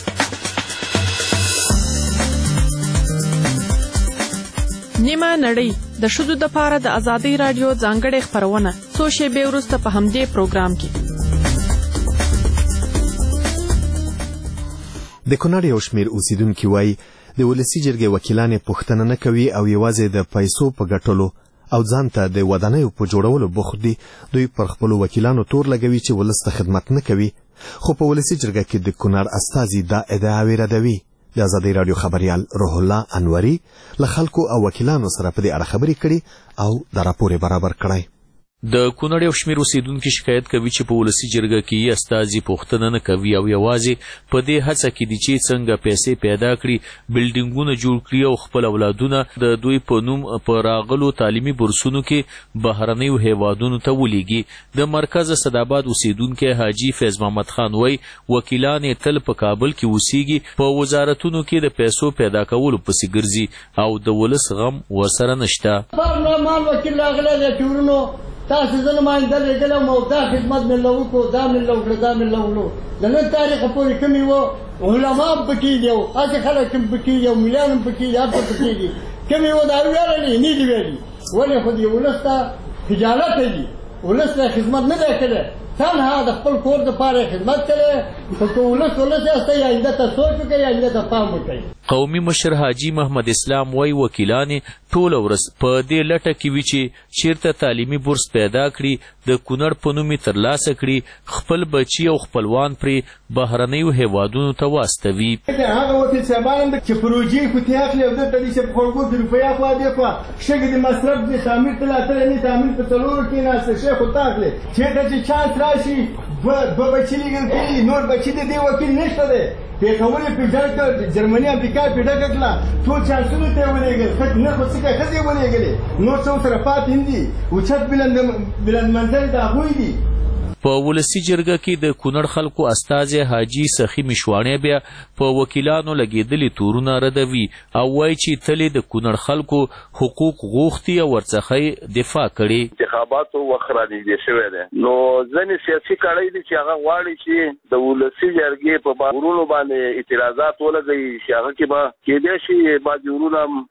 نیمه نړۍ د ښځو دپاره د ازادۍ راډیو ځانګړې خپرونه څو شېبې وروسته په همدې پروګرام کې. د کونړ یو شمېر اوسیدونکي وایي د ولسي جرګې وکیلان پوښتنه نه کوي او یوازې د پیسو په ګټلو او ځان ته د ودانیو په جوړولو بوخت دي. دوی پر خپلو وکیلانو تور لګوي چې ولس ته خدمت نه کوي. خو په ولسي جرګه کې د کونړ استازي دا ادعاوې ردوي. د ازادۍ راډیو خبریال روح الله انوري له خلکو او وکیلانو سره په دې اړه خبرې کړي او دا راپور برابر کړی. د کونړ یو شمېر اوسیدونکي شکایت کوي چې په ولسي جرګه کې استازي پوښتنه نه کوي او یوازې په دې هڅه کې دي چې څنګه پیسې پیدا کړي، بلډینګونه جوړ کړي او خپل اولادونه د دوی په نوم په راغلو تعلیمي بورسونو کې بهرنیو هیوادونو ته ولیږي. د مرکز صداباد اوسیدونکی حاجي فیض محمد خان وایي وکیلان یې تل په کابل کې اوسیږي، په وزارتونو کې د پیسو پیدا کولو پسې ګرځي او د ولس غم ورسره نشته. تاسو زه نماینده لېږلی او دا خدمت مې له وکړو، دا مې له وکړه، دا مې له وکړو. د نن تاریخه پورې کومې وه علما هم پکې دي او هسې خلک هم پکې دي او ملیان هم پکې دي، هر څه پکې دي. کومې وه دا ویللې نه دي ویلي. ولې خو دې ولس ته خجالت دي، ولس ته خدمت نه دی کړی. تنها د خپل کور دپاره خدمت کړی. خو که ولس ولس یاستئ آینده ته سوچ وکړئ، آینده ته پام وکړئ. قومي مشر حاجي محمد اسلام وای وکیلان ټوله ورځ په دې لټه کې وي چې چیرته تعلیمي بورس پیدا کړي، د کونړ په نوم یې ترلاسه کړي، خپل بچي او خپلوان پرې بهرنیو هیوادونو ته واستوي. هغه وکیل صاحبان هم چې پروژې کوتې اخلي او دلته دي چې په خلکو د روپیا خوا دې خوا شګې د مصرف د تعمیر ته لاتلی نه تعمیر په څلورو کېناسته شی خو ته اخلي. چېرته چې چانس راشي دوه بچي لیږل کړي، نور بچي د دې وکیل نشته دی. پیښور یې پیډر کړ، جرمني امریکا یې پیډه کړله، ټول چانسونو ته یې ولېږل. نه خو څه کوي ښځې یې ولېږلې، نور څه ورسره پاتې هم دي. اوچت بلند منزل د هغوی دي. په ولسي جرګه کې د کونړ خلکو استازی حاجي سخي مشواڼی بیا په وکیلانو لګېدلي تورونه ردوي او وایي چې تل د کونړ خلکو حقوق غوښتي او ورڅخه دفاع کړي. انتخاباتو وخت را نږدې شوی دی، نو ځینې سیاسي کړۍ دي چې هغه غواړي چې د ولسي جرګې په ورونو باندې اعتراضات ولګوي چې هغه کې به کېدای شي بعضې ورونه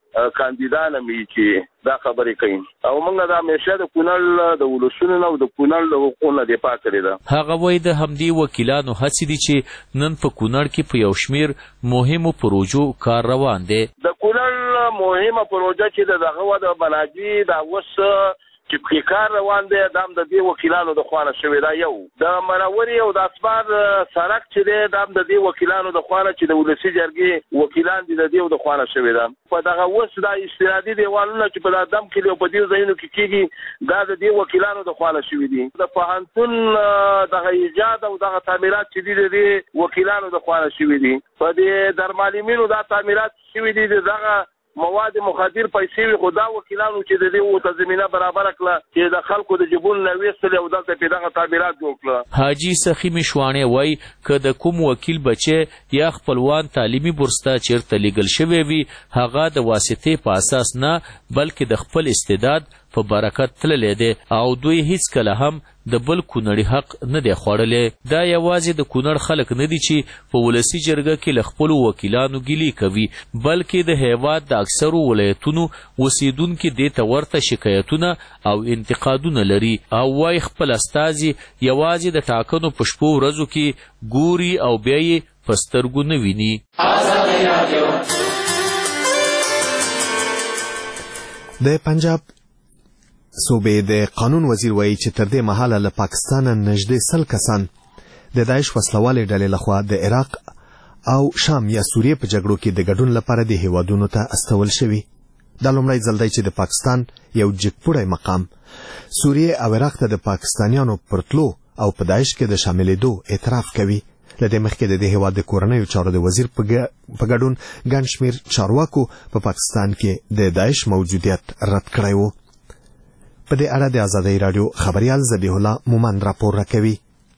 کاندیدان مې چې دا خبرې کوي او موږ دا همیشه د کونړ د ولسونو او د کونړ د حقوقو دفاع کړې ده. هغه وایي د همدې وکیلانو هڅې دي چې نن په کونړ کې په یو شمیر مهمو پروژو کار روان دی. د کونړ مهمه پروژه چې دغه د بناجي دا اوس چې په کار روان دی دا هم د دې وکیلانو د خوانه شوې ده. یو د منورې او د اسبار سړک چې دی دا هم د دې وکیلانو د خوانه چې د ولسي جرګې وکیلان دي د دې د خوانه شوې ده. په دغه اوس دا استنادي دیوالونه چې په دم کې او په دې ځایونو کې کېږي دا د دې وکیلانو د خوانه شوې دي. د پوهنتون دغه ایجاد او دغه تعمیرات چې دي د دې وکیلانو د خوانه شوې دي. په دې درمالمینو دا تعمیرات شوې دي دغه مواد مخدر پیسې وي خو دا وکیلانو چې د دې ورته زمینه برابر کړه چې د خلکو د جبون نه ویستل او دلته په دغه تعمیرات جوړ کړه. حاجي سخي مشوانه وای که د کوم وکیل بچي یا خپلوان تعلیمي بورس ته چیرته لیږل شوی وي هغه د واسطې په اساس نه بلکې د خپل استعداد په برکت تللی دی او دوی هیڅ کله هم د بل کونړي حق نه دی خوړلی. دا یوازې د کونړ خلک نه دي چې په ولسي جرګه کې له خپلو وکیلانو ګیلې کوي بلکې د هیواد د اکثرو ولایتونو اوسیدونکي دې ته ورته شکایتونه او انتقادونه لري او وایي خپل استازي یوازې د ټاکنو په شپو ورځو کې ګوري او بیا یې په سترګو نه ویني. د پنجاب صوبې د قانون وزیر وایي چې تر دې مهاله له پاکستانه نږدې سل کسان د داعش وسلوالې ډلې لخوا د عراق او شام یا سوریې په جګړو کې د ګډون لپاره د هیوادونو ته استول شوي. دا لومړی ځل دی چې د پاکستان یو جګپوړی مقام سوریې او عراق ته د پاکستانیانو پر تلو او په داعش کې د شاملېدو اعتراف کوي. له دې مخکې د دې هیواد د کورنیو چارو د وزیر په ګډون ګڼ شمېر چارواکو په پاکستان کې د داعش موجودیت رد کړی و. په دې اړه د آزادۍ راډیو خبريال ذبیح الله مومند راپور راکوي.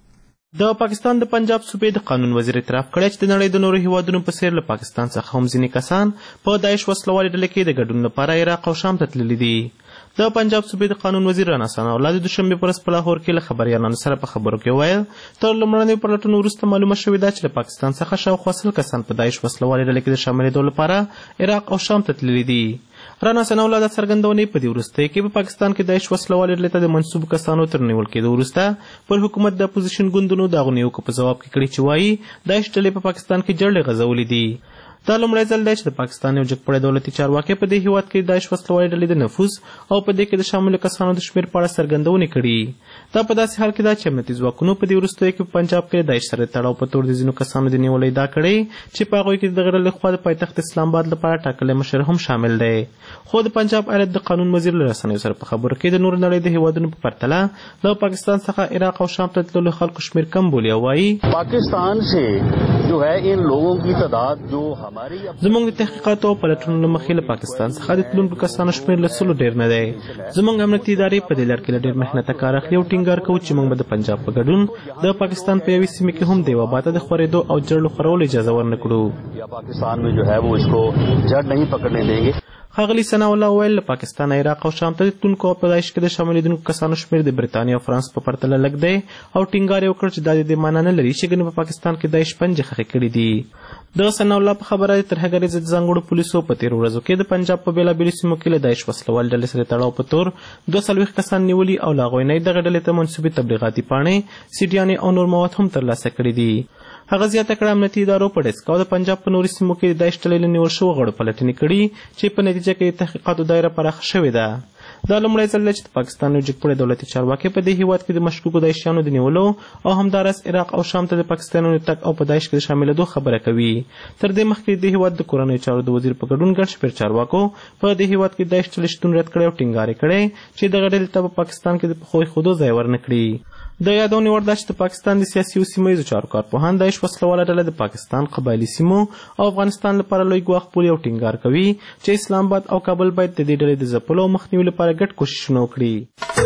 د پاکستان د پنجاب صوبې د قانون وزیر اعتراف کړی چې د نړۍ د نورو هیوادونو په څیر له پاکستان څخه هم ځینې کسان په داعش وسلوالې ډلې کې د ګډون لپاره عراق او شام ته تللي دي. د پنجاب صوبې د قانون وزیر رانا ثناءالله د دوشنبې په ورځ په لاهور کې له خبریالانو سره په خبرو کې وویل تر لومړنیو پلټنو وروسته معلومه شوې ده چې له پاکستان څخه شاوخوا سل کسان په داعش وسلوالې ډلې کې د شاملېدو لپاره عراق او شام ته تللي دي. رانا ثناءالله د څرګندونې په دې وروستیو کې په پاکستان کې داعش وسلوالې ډلې ته د منسوبو کسانو تر نیول کېدو وروسته پر حکومت د اپوزیشن ګوندونو د هغو نیوکو په ځواب کې کړي چې وایي داعش ډلې په پاکستان کې جړلې غځولې دي. دا لومړی ځل دی چې د پاکستان یو جګپړی دولتي چارواکي په دې هیواد کې د داعش وسلوالې ډلې د نفوذ او په دې کې د شاملو کسانو د شمېر په اړه څرګندونې کړي. دا په داسې حال کې ده چې امنیتي ځواکونو په دې وروستیو کې په پنجاب کې د داعش سره د تړاو په تور د ځینو کسانو د نیولو ادعا کړې چې په هغوی کې د دغه ډلې لخوا د پایتخت اسلام آباد لپاره ټاکلی مشر هم شامل دی. خو د پنجاب ایالت د قانون وزیر له رسنیو سره په خبرو کې د نورو نړۍ د هیوادونو په پرتله له پاکستان څخه عراق او شام ته تللو خلکو شمېر کم بولي او وایي پاکستان سے جو ہے ان لوگوں کی تعداد جو ہماری زموږ د تحقیقاتو او پلټنو له مخې له پاکستان څخه د تلونکو کسانو شمېر له سلو ډېر نه دی. زموږ امنیتي ادارې په دې لړ کې له ډېر محنته کار اخلي او ټینګار کوو چې موږ به د پنجاب په ګډون د پاکستان په یوې سیمې کې هم د یوه باته د خورېدو او جړلو خورولو اجازه ورنه کړو. پاکستان میں جو ہے وہ اس کو جڑ نہیں پکڑنے دیں گے. ښاغلي ثناءالله وویل له پاکستان ایراق او شام ته د تلونکو او په داعش کې د شاملېدونکو کسانو شمېر د برطانیې او فرانس په پرتله لږ دی او ټینګار یې وکړ چې دا د دې معنا نه لري چې ګنې په پاکستان کې داعش پنجې خښې کړي دي. د ثناءالله په خبره د ترهګرۍ ضد ځانګړو پولیسو په تېرو ورځو کې د پنجاب په بېلابېلو سیمو کې له داعش وسلوال ډلې سره تړاو په تور دوه څلوېښت کسان نیولي او له هغوی نه یې دغه ډلې ته منسوبې تبلیغاتي پاڼې سیډیانې او نور مواد هم ترلاسه کړي دي. هغه زیاته کړه امنیتي ادارو په ډیسک او د پنجاب په نورو سیمو کې د داعش ډلې له نیول شوو غړو پلټنې کړي چې په نتیجه کې د تحقیقاتو دایره پراخه شوې ده. دا لومړی ځل دی چې د پاکستان یو جګپوړی دولتي چارواکي په دې هیواد کې د مشکوکو داعشیانو د نیولو او همداراز عراق او شام ته د پاکستانیانو تګ او په داعش کې د شاملېدو خبره کوي. تر دې مخکې د هیواد د کورنیو چارو د وزیر په ګډون ګڼ شمېر چارواکو په دې هیواد کې داعش ډلې شتون رد کړی او ټینګار یې کړی چې دغه ډلې ته په پاکستان کې د پخوا ایښودو ځای ورنه کړي. د یادونې وړ ده چې د پاکستان د سیاسي او سیمه ییزو چارو کارپوهان داعش وسلواله ډله د پاکستان قبایلي سیمو او افغانستان لپاره لوی ګواښ بولي او ټینګار کوي چې اسلام آباد او کابل باید د دې ډلې د ځپلو او مخنیوي لپاره ګډ کوښښونه وکړي.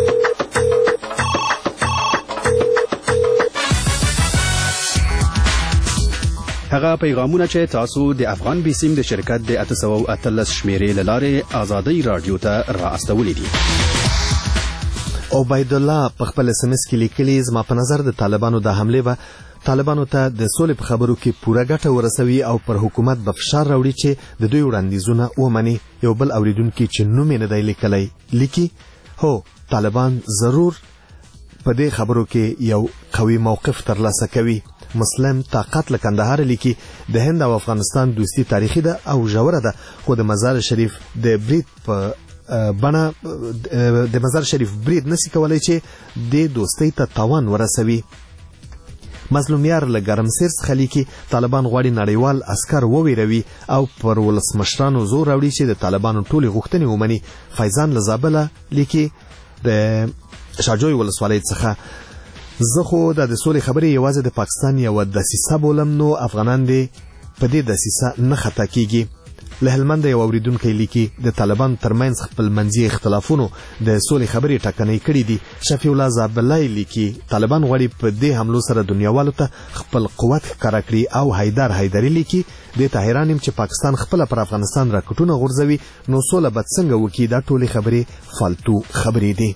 هغه پیغامونه چې تاسو د افغان بیسیم د شرکت د اته سوه اتلس شمېرې له لارې آزادۍ راډیو ته را استولي دي. عبید الله په خپل اس ام اس کې لیکلي زما په نظر د طالبانو د حمله به طالبانو ته د سولې په خبرو کې پوره ګټه ورسوي او پر حکومت به فشار راوړي چې د دوی وړاندیزونه ومني. یو بل اوریدونکي چې نوم یې نه دی لیکلی لیکي هو طالبان ضرور په دې خبرو کې یو قوي موقف ترلاسه کوي. مسلم طاقت له کندهار لیکي د هند او افغانستان دوستی تاریخي ده او ژوره ده خو د مزار شریف د برید په بڼه د مزار شریف برید نسی کولای چې د دوستۍ ته تاوان ورسوي. مظلومیار له ګرمسیر څخه لیکي طالبان غواړي نړیوال عسکر وویروي او پر ولسمشرانو زور راوړي چې د طالبانو ټولې غوښتنې ومني. فیضان له زابله لیکي د شاجوی ولسوالۍ څخه زه خو د سولې خبرې یوازې د پاکستان یو دسیسه بولم نو افغانان دې په دې دسیسه نه خطا کیږي. له هلمند یو اوریدونکی لیکي د طالبان ترمنځ خپل منځي اختلافونو د سولې خبرې ټاکنې کړې دي. شفیع الله زابلای لیکي طالبان غواړي په دې حملو سره دنیاوالو ته خپل قوت ښکاره کړي او حیدر حیدري لیکي دې ته حیران یم چې پاکستان خپله پر افغانستان راکټونه غورځوي نو سوله به څنګه وکړي. دا ټولې خبرې فالتو خبرې دي.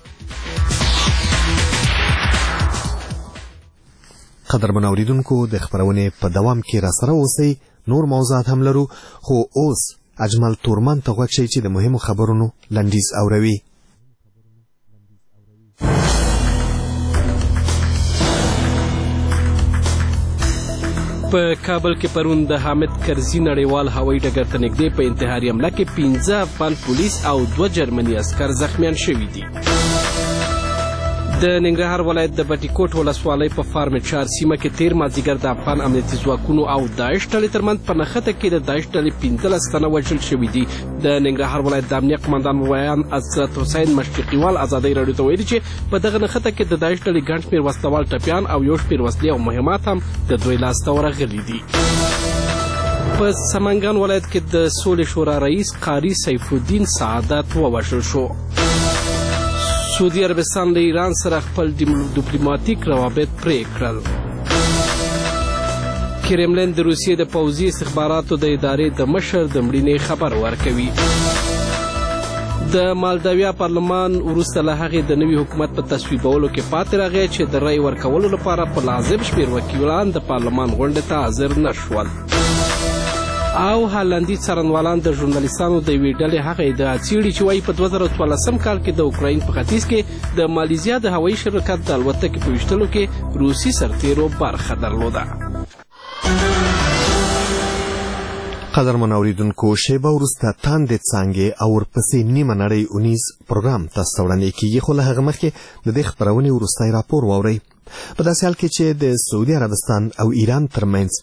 قدرمن اوریدونکو د خبرونې په دوام کې را سره اوسئ. نور موضوعات هم لرو خو اوس اجمل تورمان ته غوږ شئ چې د مهمو خبرونو لنډیز اوروي. په کابل کې پرون د حامد کرزي نړیوال هوایي ډګر ته نږدې په انتحاري حمله کې پنځه افغان پولیس او دوه جرمني عسکر زخمیان شوي دي. د ننګرهار ولایت د بټي کوټ ولسوالۍ په فارم چار سیمه کې تیر مازدیګر د افغان امنیتي ځواکونو او داعش ډلې ترمنځ په نښته کې د داعش ډلې پنځلس تنه وژل شوي دي. د ننګرهار ولایت د امنیه قمندان مبین حضرت حسین مشفقیوال ازادۍ راډیو ته ویلي چې په دغه نښته کې د داعش ډلې ګڼ شمېر وسلوال ټپیان او یو شمېر وسلې او مهمات هم د دوی لاسته ورغلي دي. په سمنګان ولایت کې د سولې شورا رئیس قاري سیف الدین سعادت ووژل شو. سعودي عربستان له ایران سره خپل ډیپلوماټیک روابط پرې کړل. کرملین د روسیې د پوځي استخباراتو د ادارې د مشر د مړینې خبر ورکوي. د مالداویا پارلمان وروسته له هغې د نوي حکومت په تصویبولو کې پاتې راغی چې د رای ورکولو لپاره په لازم شمېر وکیلان د پارلمان غونډې ته حاضر نه شول. او هالندي څارنوالان د ژورنالیستانو د یوې ډلې هغه ادعا څېړي چې وایي په دوه زره څوارلسم کال کې د اوکراین په ختیځ کې د مالیزیا د هوایي شرکت د الوتکې په ویشتلو کې روسي سرتیرو برخه درلوده. قدرمن اوریدونکو شیبه وروسته تاندې څانګې او ورپسې نیمه نړۍ اونیز پروګرام تاسو ته وړاندې کیږي خو له هغه مخکې د دې خپرونې وروستی راپور واورئ. په داسې حال کې چې د سعودي عربستان او ایران ترمنځ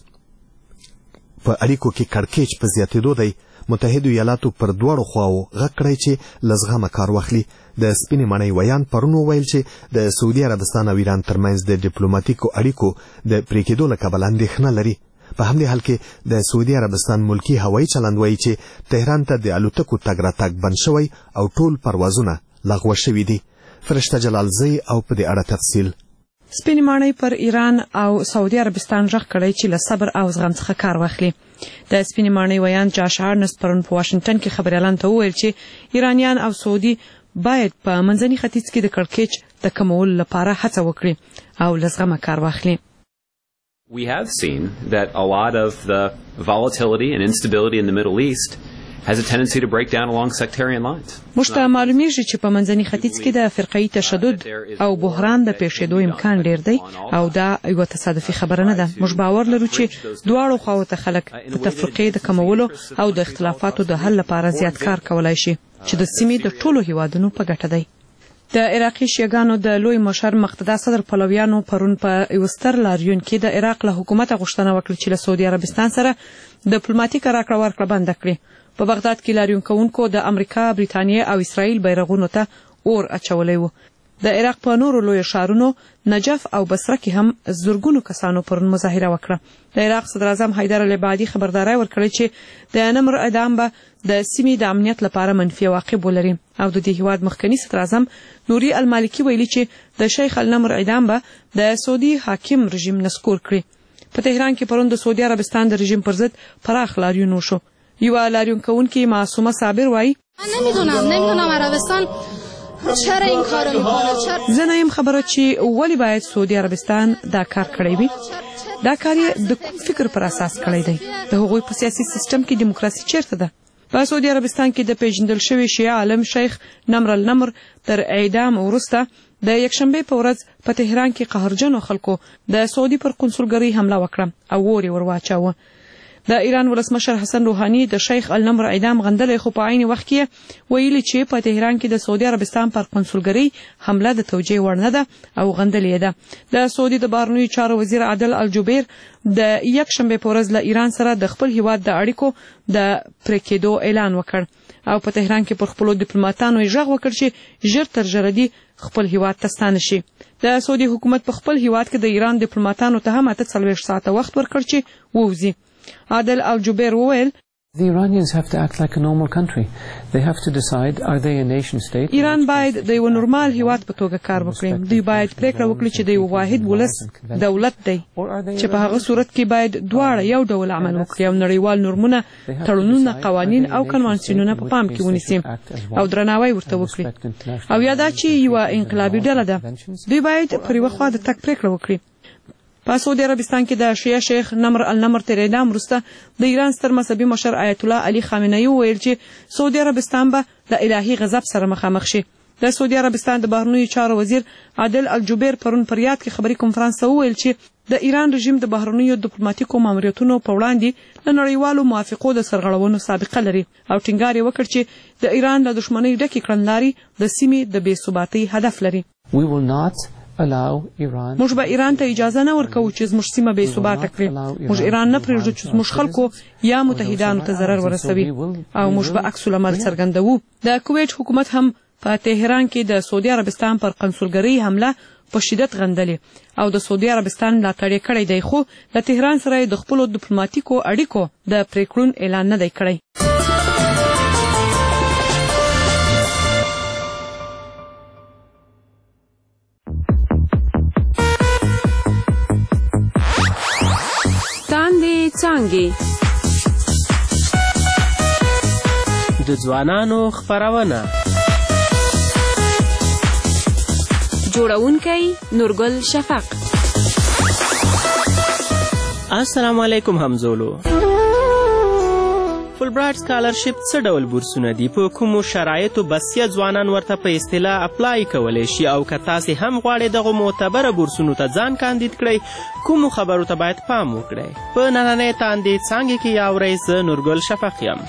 په اړیکو کې کړکېچ په زیاتېدو دی متحدو ایالاتو پر دواړو خواو غږ کړی چې له زغمه کار واخلي. د سپینې ماڼۍ ویان پرون وویل چې د سعودي عربستان او ایران ترمنځ د ډیپلوماټیکو اړیکو د پرې کېدو له کبله اندېښنه لري. په همدې حال کې د سعودي عربستان ملکي هوایي چلند وایي چې تهران ته د الوتکو تګ راتګ بند شوی او ټول پروازونه لغوه شوي دي. فرشته جلالزی او په دې اړه تفصیل. سپینې ماڼۍ پر ایران او سعودي عربستان غږ کړی چې له صبر او زغم څخه کار واخلي. د سپینې ماڼۍ ویان جاش هارنس پرون په واشنګټن کې خبریالانو ته وویل چې ایرانیان او سعودي باید په منځني ختیځ کې د کړکېچ د کمولو لپاره هڅه وکړي او له زغمه کار واخلي. We have seen that a lot of the volatility and instability in the Middle East has a tendency to break down along sectarian lines. موږ ته معلومیږي چې په منځني ختیځ کې د فرقه‌ایي تشدد او بحران د پیښېدو امکان ډیر دی او دا یوه تصادفي خبره نه ده. موږ باور لرو چې دواړو خواو ته خلک د تفرقې د کمولو او د اختلافاتو د حل لپاره زیات کار کولای شي چې د سیمې د ټولو هیوادونو په ګټه دی. د عراقي شیعاګانو د لوی مشر مقتدا صدر پلویانو پرون په یو ستر لاریون کې د عراق له حکومت غوښتنه وکړه چې له سعودي عربستان سره ډیپلوماټیکه راکړه ورکړه بنده کړي. په بغداد کې لاریون کوونکو د امریکا، بریتانیې او اسرائیل بیرغونو ته اور اچولی و. د عراق په نورو لویو ښارونو نجف او بصره کې هم زرګونو کسانو پرون مظاهره وکړه. د عراق صدر اعظم حیدر العبادي خبرداری ورکړې چې د نمر اعدام به د سیمې د امنیت لپاره منفي عواقب ولري او د دې هیواد مخکنی صدر اعظم نوري المالکي ویلي چې د شیخ النمر اعدام به د سعودي حاکم رژیم نسکور کړي. په تهران کې پرون د سعودي عربستان د رژیم پر ضد پراخ لاریون وشو. یو لاریون کوونکی معصومه صابر وایي نمیدونم نمیدونم عربستان چرا این کارو میکنه؟ چرا؟ زه نه یم خبره چې ولې باید سعودي عربستان دا کار کړی وي. دا کار یې د کوم فکر پر اساس کړی دی؟ د هغوی په سیاسي سیستم کې دیموکراسي چیرته ده؟ په سعودي عربستان کې د پیژندل شوي شیعه عالم شیخ نمر النمر تر اعدام وروسته د یکشنبې په ورځ په تهران کې قهرجنو خلکو د سعودي پر قونسلګرۍ حمله وکړه او اور یې ور واچاوه. د ایران ولسمشر حسن روحاني د شیخ النمر اعدام غندلی، خو په عین وخت کې ویلي چې په تهران کې د سعودي عربستان پر قونسلګرۍ حمله د توجیه وړ نه ده او غندلې ده. د سعودي د بهرنیو چارو وزیر عادل الجبیر د یکشنبې په ورځ له ایران سره د خپل هیواد د اړیکو د پرې کېدو اعلان وکړ او په تهران کې پر خپلو ډیپلوماتانو یې غږ وکړ چې ژر تر ژره دي خپل هیواد ته ستانه شي. د سعودي حکومت په خپل هیواد کې د ایران ډیپلوماتانو ته هم اته څلوېښت ساعته وخت ورکړ چې ووځي. عادل الجبیر وویل The Iranians have to act like a normal country. They have to decide, are they a nation state? ایران باید د یو نورمال هیواد په توګه کار وکړي. دوی باید پریکړه وکړي چې د یو واحد ولس دولت دی چې په هغه صورت کې باید دواړه یو ډول عمل وکړي او نړیوال نورمونه، تړونونه، قوانین او کنوانسیونونه په پام کې ونیسي او درناوی ورته وکړي. او یا دا چې یوه انقلابي ډله ده، دوی باید پر یوه خوا د تګ پریکړه وکړي. په سعودي عربستان کې د شیعه شیخ نمر النمر تر اعدام وروسته د ایران ستر مذهبي مشر آیت الله علي خامنه‌ای وویل چې سعودي عربستان به د الهي غضب سره مخامخ شي. د سعودي عربستان د بهرنیو چارو وزیر عادل الجبیر پرون په ریاض کې خبري کنفرانس ته وویل چې د ایران رژیم د بهرنیو ډیپلوماټیکو ماموریتونو په وړاندې د نړیوالو موافقو د سرغړونو سابقه لري او ټینګار یې وکړ چې د ایران له دښمنۍ ډکې کړنلارې د سیمې د بې ثباتۍ هدف لري. We will not موږ به ایران ته اجازه نه ورکوو چې زموږ سیمه بې ثباته کړي. موږ ایران نه پرېږدو چې زموږ خلکو یا متحدانو ته ضرر ورسوي او موږ به عکس العمل څرګندوو. د کویت حکومت هم په تهران کې د سعودي عربستان پر قونسلګرۍ حمله په شدت غندلې او د سعودي عربستان ملاتړ یې کړی دی، خو د تهران سره د خپلو ډیپلوماټیکو اړیکو د پرېکړون اعلان نه دی کړی. څانګې د ځوانانو خپرونه، جوړونکی نورګل شفق. السلام علیکم همزولو. فولبرایټ سکالرشپ څه ډول بورسونه دي؟ په کومو شرایطو بسیه ځوانان ورته په اصطلاح اپلای کولی شي؟ او که تاسې هم غواړئ دغو معتبره بورسونو ته ځان کاندید کړئ، کومو خبرو ته باید پام وکړئ؟ په نننۍ تاندې څانګې کې یاورئ. زه نورګل شفق یم.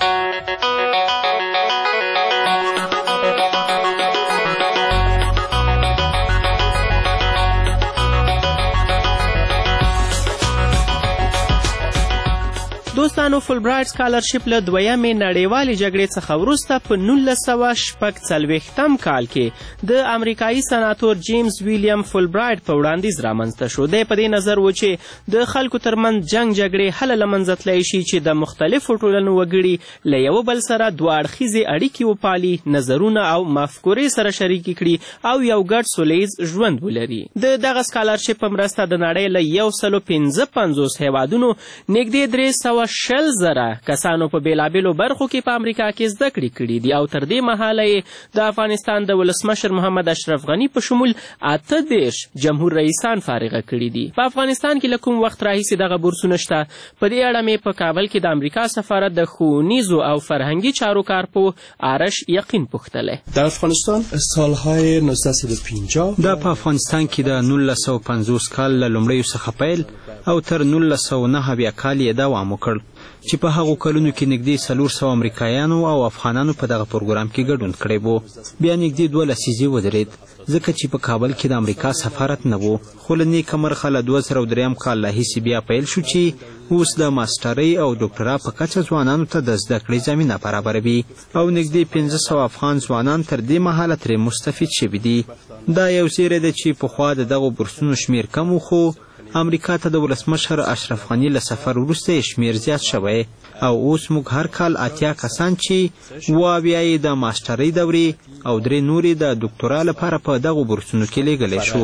دوستانو، فولبرایټ سکالرشپ له دویمې نړیوالې جګړې څخه وروسته په نولس سوه شپږ څلوېښتم کال کې د امریکایي سناتور جیمز ویلیام فولبرایټ په وړاندیز رامنځته شو. دی په دې نظر و چې د خلکو ترمنځ جنګ جګړې هله له منځه تللی شي چې د مختلفو ټولنو وګړي له یوه بل سره دوه اړخیزې اړیکې وپالي، نظرونه او مفکورې سره شریکې کړي او یو ګډ سولیز ژوند ولري. د دغه سکالرشپ په مرسته د نړۍ له یو سلو پنځه پنځوس هیوادونو نږدې درې سوه شل زره کسانو په بېلابېلو برخو کې په امریکا کې زده کړې کړي دي او تر دې مهاله یې د افغانستان د ولسمشر محمد اشرف غني په شمول اته دېرش جمهور رئیسان فارغه کړي دي. په افغانستان کې له کوم وخت راهیسې دغه بورسونه شته؟ په دې اړه مې په کابل کې د امریکا سفارت د ښوونیزو او فرهنګي چارو کارپوه آرش یقین پوښتلی. در افغانستان سالهای نوزده صد و پنجاه دا په افغانستان کې د نولس سوه پنځوس کال له لومړیو څخه پیل او تر نولس سوه نهه اویا کال یې دوام وکړ چې په هغو کلونو کې نږدې څلور سوه امریکایانو او افغانانو په دغه پروګرام کې ګډون کړی و. بیا نږدې دوه لسیزې ودرېد ځکه چې په کابل کې د امریکا سفارت نه و، خو له نیکه مرخه له دوه زره درېیم کال راهیسې بیا پیل شو چې اوس د ماسټرۍ او ډاکټرا په کچه ځوانانو ته د زده کړې زمینه برابروي او نږدې پنځه سوه افغان ځوانان تر دې مهاله ترې مستفید شوي دي. دا یو زیری ده چې پخوا د دغو بورسونو شمیر کم و، خو امریکا ته د ولسمشر اشرف غني له سفر وروسته یې شمیر زیات شوی او اوس موږ هر کال اتیا کسان چې اووه اویا یې د ماسټرۍ دورې او درې نورې د ډاکټرا لپاره په دغو بورسونو کې لیږلی شو.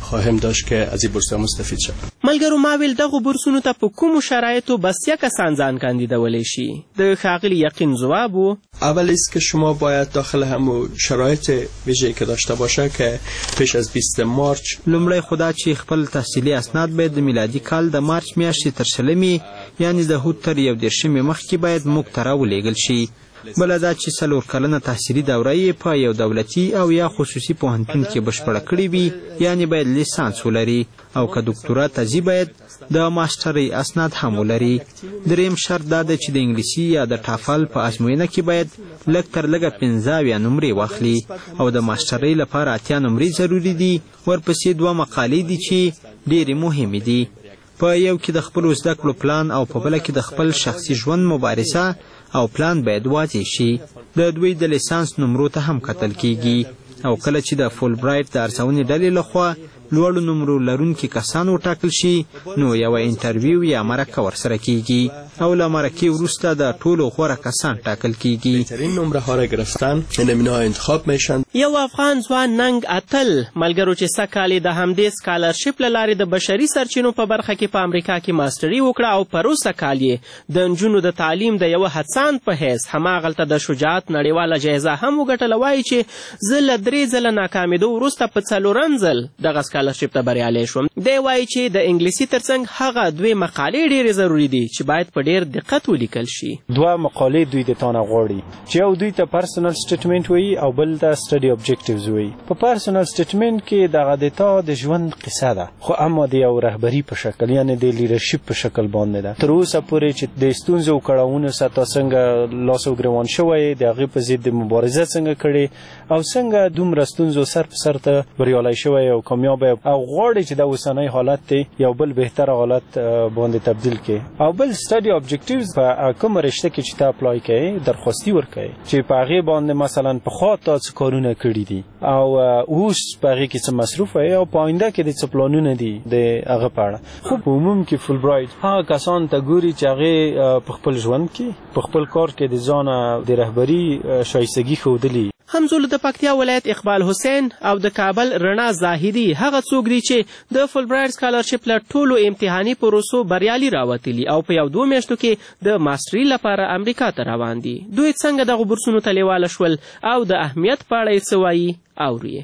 خواهیم داشت که از این بورس مستفید شد. ملګرو ما ویل دغو بورسونو ته په کومو شرایطو بسیه کسان ځان کاندیدولی شي؟ د ښاغلي یقین ځواب و اول است که شما باید داخل همو شرایط ویژه‌ای که داشته باشه که پیش از بیست مارچ لومړی خو دا چې خپل تحصیلي اسناد باید د میلادي کال د مارچ میاشتې تر شلمې یعنې د هود تر یو دېرشمې مخکې باید موږ ته راولېږل شي. بله دا چې څلور کلنه تحصیلي دوره یې په یو دولتي او یا خصوصي پوهنتون کې بشپړه کړې وي، یعنې باید لیسانس ولري، او که دکتورا ته ځي باید د ماسټرۍ اسناد هم ولري. دریم شرط دا دی چې د انګلیسي یا د ټافل په ازموینه کې باید لږ تر لږه پنځه اویا نمرې واخلي، او د ماسټرۍ لپاره اتیا نمرې ضروري دي. ورپسې دوه مقالې دي چې ډېرې مهمې دي، په یو کې د خپلو زده کړو پلان او په بله کې د خپل شخصي ژوند مبارزه او پلان باید واضح شي. د دوی د لیسانس نمرو ته هم کتل کیږي، او کله چې د فول برایټ د ارزونې ډلې لخوا لوړو نمرو لرونکي کسان وټاکل شي نو یوه انټرویو یا مرکه ورسره کیږي، او له مرکې وروسته د ټولو غوره کسان ټاکل کیږي. بهترین نمره ها را گرفتن نمونه انتخاب میشن. یو افغان ځوان ننګ اتل ملګرو چې سږ کال یې د همدې سکالرشپ له لارې د بشري سرچینو په برخه کې په امریکا کې ماسټري وکړه، او پروسه کال یې د نجونو د تعلیم د یوه هڅاند په حیث هماغلته د شجاعت نړیواله جایزه هم وګټله. وایي چې زه له درې ځله ناکامېدو وروسته په څلورم ځل دغه سکالرشپ ته بریالی شوم. دی وایي چې د انګلیسي ترڅنګ هغه دوې مقالې ډېرې ضروري دي چې باید په ډېر دقت ولیکل شي. دوه مقالې دوی د تانه غواړي چې یو دوی ته پرسنل سټیټمنټ وایي او بل ته سټډي اوبجیکټیوز وایي. په پرسنل سټیټمنټ کې دغه د تا د ژوند قصه ده، خو اما د یو رهبري په شکل یعنې د لیډرشپ په شکل باندې ده. تر اوسه پورې چې د ستونزو او کړاوونو سره تا څنګه لاس او ګریوان شوی، د هغې په ضد مبارزه څنګه کړې، او څنګه دومره ستونزو سر په سر ته بریالی شوی او کامیاب، او غواړي چې د اوسنۍ حالت ته یو بل بهتر حالت باندې تبدیل کړي. او بل سټډي اوبجیکټیوز په کوم رشته کې چې ته اپلای کوې درخواستي ورکوې چې په هغې باندې مثلا پخوا تا څه کارونه کړي دي او اوس په هغې کې څه مصروف یې او په آینده کې د څه پلانونه دي د هغه په اړه. خو په عموم کې فول برایټ هغه کسان ته ګوري چې هغې په خپل ژوند کې په خپل کار کې د ځانه د رهبري شایستګي ښودلي. همزولو د پکتیا ولایت اقبال حسین او د کابل رڼا زاهدي هغه څوک دي چې د فول برایټ سکالرشپ له ټولو امتحاني پروسو بریالي راوتلي او په یو دوه میاشتو کې د ماسټري لپاره امریکا ته روان دي. دوی څنګه دغو بورسونو ته لیواله شول او د اهمیت په اړه یې څه وایي اورئ.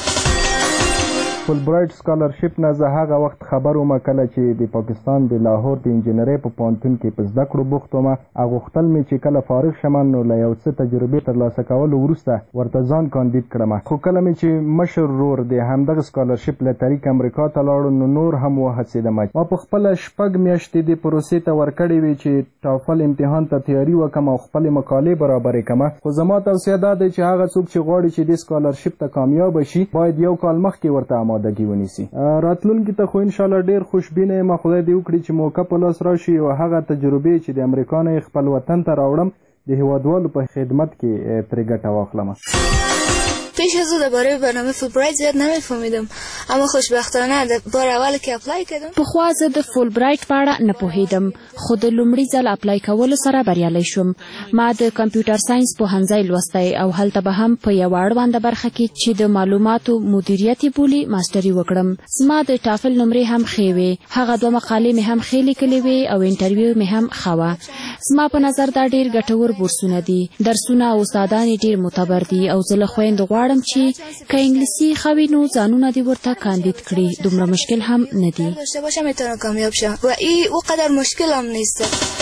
فول برایټ سکالرشپ نه زه هغه وخت خبر وم کله چې د پاکستان د لاهور د انجینرۍ په پوهنتون کې په زده کړو بوخت وم. غوښتل مې چې کله فارغ شم نو له یو څه تجربې ترلاسه کولو وروسته ورته ځان کاندید کړم. خو کله مې چې مشر ورور د همدغه سکالرشپ له طریق امریکا ته لاړو نو نور هم وهڅېدم. ما په خپله شپږ میاشتې دې پروسې ته ورکړې وې چې ټافل امتحان ته تیاري وکړم او خپلې مقالې برابرې کړم. خو زما توصیه دا دی چې هغه څوک چې غواړي چې دې سکالرشپ ته کامیابه شي باید یو کال مخکې ورته آمادګي ونیسي. راتلونکي ته خو انشاءالله ډېر خوشبینه یم. خدای دې وکړي چې موقع په لاس راشي او هغه تجربې چې د امریکا نه خپل وطن ته راوړم د هیوادوالو په خدمت کې ترې ګټه واخلم. پیش از او درباره برنامه فول برایت زیاد نمیفهمیدم، اما خوشبختانه در بار اول که اپلای کردم پخوا زه د فول برایت په اړه نه پوهیدم، خو د لومړي ځل اپلای کولو سره بریالی شوم. ما د کمپیوټر ساینس پوهنځی لوستی او هلته به هم په یوه اړونده برخه کې چې د معلوماتو مدیریت یې بولي ماسټري وکړم. زما د ټافل نمرې هم ښې وې، هغه دوه مقالې مې هم ښې لیکلې وې او انټرویو مې هم ښه وه. زما په نظر دا ډېر ګټور بورسونه دي. درسونه او استادان یې ډېر معتبر دي او زه له خویندو غواړم چې که انګلیسي ښه وي نو ځانونه دې ورته کاندید کړي. دومره مشکل هم نه دي. داشته باشم میتونم کامیاب شم و این اونقدر مشکل هم نیست.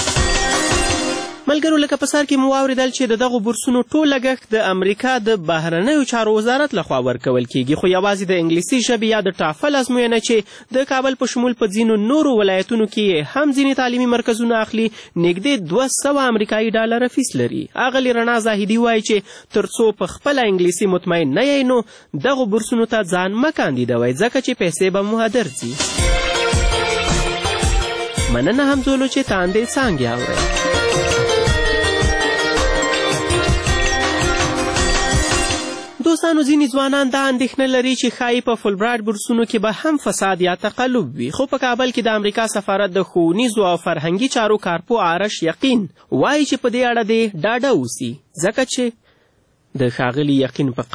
ملګرو لکه په سر کې مو واورېدل چې د دغو بورسونو ټول لګښت د امریکا د بهرنیو چارو وزارت لخوا ورکول کیږي، خو یوازې د انګلیسي ژبې یا د ټافل ازموینه چې د کابل په شمول په ځینو نورو ولایتونو کې هم ځینې تعلیمي مرکزونه اخلي نږدې دوه سوه امریکایي ډالره فیس لري. اغلې رڼا زاهدي وایي چې تر څو په خپله انګلیسي مطمئن نه یې نو دغو بورسونو ته ځان مه کاندیدوئ ځکه چې پیسې به مو هدر ځي. مننه همزولو چې تاندې څانګې اورئ. دوستانو ځینې ځوانان دا اندېښنه لري چې ښایي په فول برایټ بورسونو کې به هم فساد یا تقلب وي، خو په کابل کې د امریکا سفارت د ښوونیزو او فرهنګي چارو کارپو آرش یقین وایي چې په دې اړه دې ډاډه اوسي ځکه چې د ښاغلي یقین په قول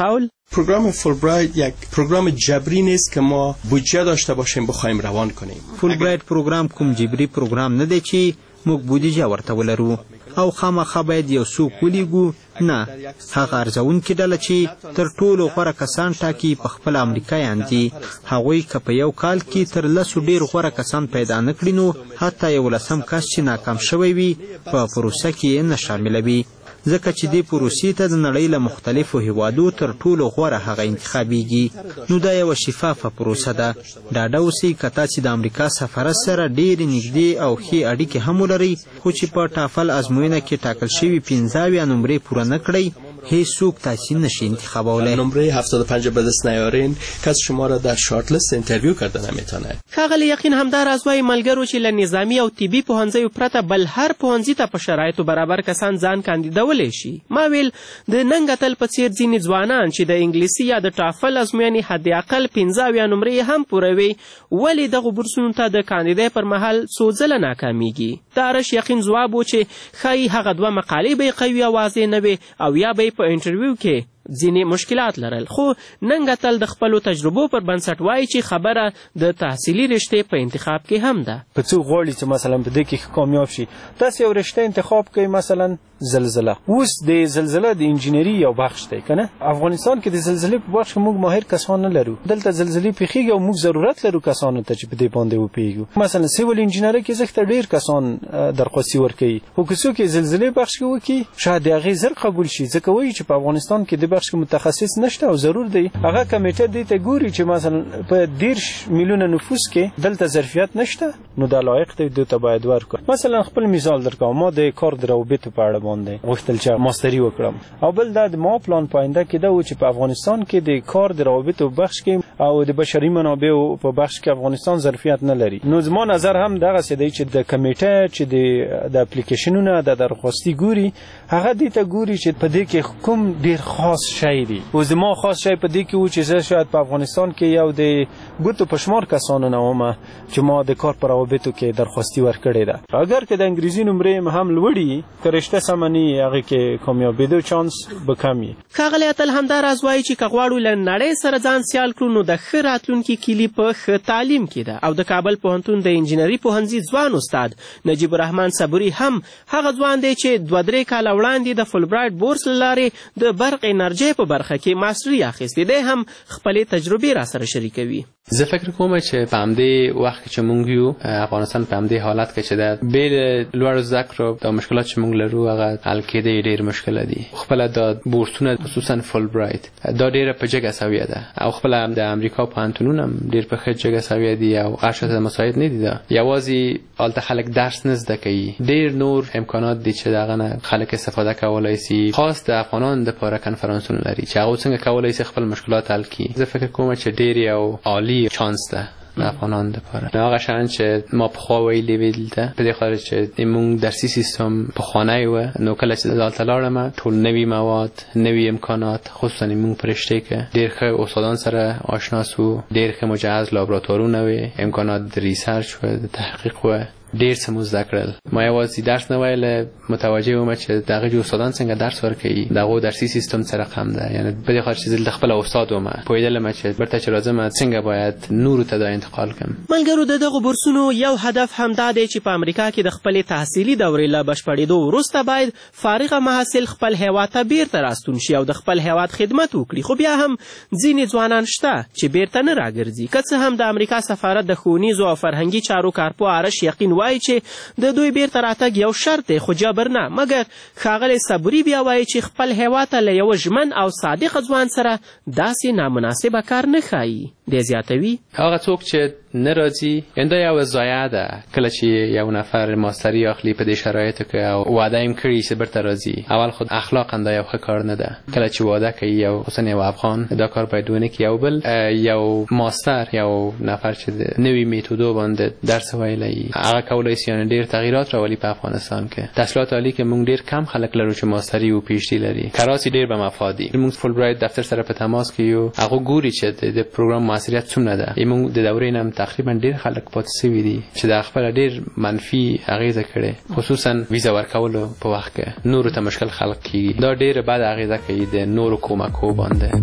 پروگرام فولبرایت یک پروگرام جبری نیست که ما بودجه داشته باشیم بخوایم روان کنیم. فولبرایت پروگرام کوم جبری پروگرام نه دی چې موږ بودجه ورته ولرو او خامخا باید یو څوک ولیږو. نه، هغه ارزونکې ډله چې تر ټولو غوره کسان ټاکي په خپله امریکایان دي. هغوی که په یو کال کې تر لسو ډېر غوره کسان پیدا نه کړي نو حتی یولسم کس چې ناکام شوی وي په پروسه کې یې نه شاملوي، ځکه چې دې پروسې ته د نړۍ له مختلفو هیوادو تر ټولو غوره هغه انتخابیږي. نو دا یوه شفافه پروسه ده. ډاډه اوسئ که تاسې د امریکا سفارت سره ډېرې نږدې او ښې اړیکې هم ولرئ، خو چې په ټافل ازموینه کې ټاکل شوي پنځه اویا نمرې پوره نه کړئ هیڅوک تاسې نشي انتخابولی. نمره هفتاد و پنج به دست نیارین کس شما را در شارت لیست اینترویو کرده نمیتونه. ښاغلی یقین همداراز وایي ملګرو چې له نظامي او طبي پوهنځیو پرته بل هر پوهنځي ته په شرایطو برابر کسان ځان کاندیدولی شي. ما ویل د ننګ اتل په څېر ځینې ځوانان چې د انګلیسي یا د ټافل ازموینې حداقل پنځه اویا نمرې هم پوره وي ولې دغو بورسونو ته د کاندیدۍ پر مهال څو ځله ناکامیږي. د ارش یقین ځواب و چې ښایي هغه دوه مقالې به یې قوي او واضح نه وې او یا به په انټرویو کې ځینې مشکلات لرل. خو ننګ اتل د خپلو تجربو پر بنسټ وایي چې خبره د تحصیلي رشتې په انتخاب کې هم ده. په څوک غواړي چې مثلا په دې کې کامیاب شي، تاسې یو رشته انتخاب کوئ، مثلا زلزله. اوس د زلزله د انجینری یو بخش دی که نه؟ افغانستان کې د زلزلې په بخش کې موږ ماهر کسان نه لرو. دلته زلزلې پیښیږي او موږ ضرورت لرو کسانو ته چې په دې باندې وپوهیږو. مثلا سیول انجینری کې ځکه ډېر کسان درخواستي ورکوي، خو که څوک یې زلزلې بخش کې وکړي شاید د هغې زر قبول شي، ځکه وایي چې په افغانستان کې د بخش کې متخصص نشته او ضرور دی. هغه کمیټه دې ته ګوري چې مثلا په دېرش میلیونه نفوس کې دلته ظرفیت نشته، نو دا لایق دی دوی ته باید ورکړو. مثلا خپل مثال درکوم، ما د کار د روابطو په اړه باندې غوښتل چې ماستري وکړم، او بل دا د ما پلان په آینده کې دا و چې په افغانستان کې د کار د روابطو بخش کې او د بشري منابعو په بخش کې افغانستان ظرفیت نه لري. نو زما نظر هم دغسې دی چې د کمیټه چې د اپلیکیشنونه د درخواستي ګوري هغه دې ته ګوري چې په دې کې کوم ډېر خاص شی دی. او زما خاص شی په دې کې و چې زه شاید په افغانستان کې یو د ګوتو په شمار کسانو نه وم چې ما د کار په روابطو کې درخواستي ورکړې ده. اگر که د انګریزي نمرې هم لوړي که رشته سمه نه وي هغې کې کامیابېدو چانس به کم وي. ښاغلی اتل همداراز وایي چې که غواړو له نړۍ سره ځان سیال کړو نو د ښه راتلونکي کلي په ښه تعلیم کې ده. او د کابل پوهنتون د انجینري پوهنځي ځوان استاد نجیب الرحمن صبوري هم هغه ځوان دی چې دوه درې کاله وړاندې د فولبرایټ بورس له لارې د برق انرژۍ په برخه کې ماستري اخیستې دی، هم خپلې تجربې را سره شریکوي. زه فکر کوم چې په همدې وخت کې چې موږ یو افغانستان په همدې حالت کې چې ده بې د لوړو زده کړو د مشکلات چې موږ لرو هغه حل کېدی ډېر مشکله دي. خپله دا بورسونه خصوصا فولبرایټ دا ډېره په جګه سویه ده او خپله د امریکا پوهنتونونه هم ډېر په ښه جګه سویه دي او غشته مساعد نه دي. ده یوازې هلته خلک درس نه زده کوي، ډېر نور امکانات دي چې د هغه نه خلک استفاده کولی سي. خاص د افغانان دپاره کنفرانسونه لري چې هغوی څنګه کولی سي خپل مشکلات حل کړي. زه فکر کوم چې ډېر یو عالي چانس ده د افغانان دپاره. نو هغه شیان چې ما پخوا ویلي وي دلته په دې خاطر چې موږ درسي سیستم پخوانی و، نو کله چې دلته لاړم ټول نوي مواد، نوي امکانات، خصوصا موږ په رشتې کې ډېر ښه استادان سره آشنا سو، ډېر ښه مجهز لابراتوارونه وي، امکانات د ریسرچ و د تحقیق و، ډېر څه مو زده کړل. ما یوازې درس نه ویل، متوجه وم چې د هغې استادان څنګه درس ورکوي، د هغو درسي سیستم څه رقم ده. یعنې په دې خاطر چې زه د خپله استاد وم پوهېدلم چې بیرته چې راځم څنګه باید نورو ته دا انتقال کړم. ملګرو د دغو بورسونو یو هدف همدا دی چې په امریکا کې د خپلې تحصیلي دورې له بشپړېدو وروسته باید فارغه محصل خپل هیواد ته بیرته راستون شي او د خپل هیواد خدمت وکړي. خو بیا هم ځینې ځوانان شته چې بیرته نه راګرځي. که څه هم د امریکا سفارت د ښوونیزو او فرهنګي چارو کارپوه ارش یقین وایي چې د دوی بیرته راتګ یو شرط دی خو جبر نه. مګر ښاغلی صبوري بیا وایي چې خپل هیواد ته له یوه ژمن او صادقه ځوان سره داسې نامناسبه کار نه ښایي. دی زیاتوي هغه څوک چې نه راځي دا یو ضایعه ده. کله چې یو نفر ماستري اخلي په دې شرایطو کې او وعده یې کړي چې بیرته راځي، اول خود اخلاقا دا یو ښه کار نه ده. کله چې وعده کوي یو خصوصا یو افغان دا کار باید ونه کړي. یو بل یو ماستر یو نفر چې د نوي میتودو باندې درس ویلی هغه کولی سي ډېر تغییرات راولي په افغانستان کې. تحصیلات عالی کې موږ ډېر کم خلک لرو چې ماستري او پی ایچ ډي لري. کراسي ډېر به مفادي. موږ فولبرایټ دفتر سره په تماس کې یو، هغه ګوري چې د پروګرام موثریت څومره ده. موږ د دورې نه تقریبا ډېر خلک پاتې سوي دي چې د خپل ډېر منفي اغیزه کړي، خصوصا ویزا ورکولو په وخت کې نورو ته مشکل خلق کیږي. دا ډېر بد اغیزه کوي د نورو کومکو باندې.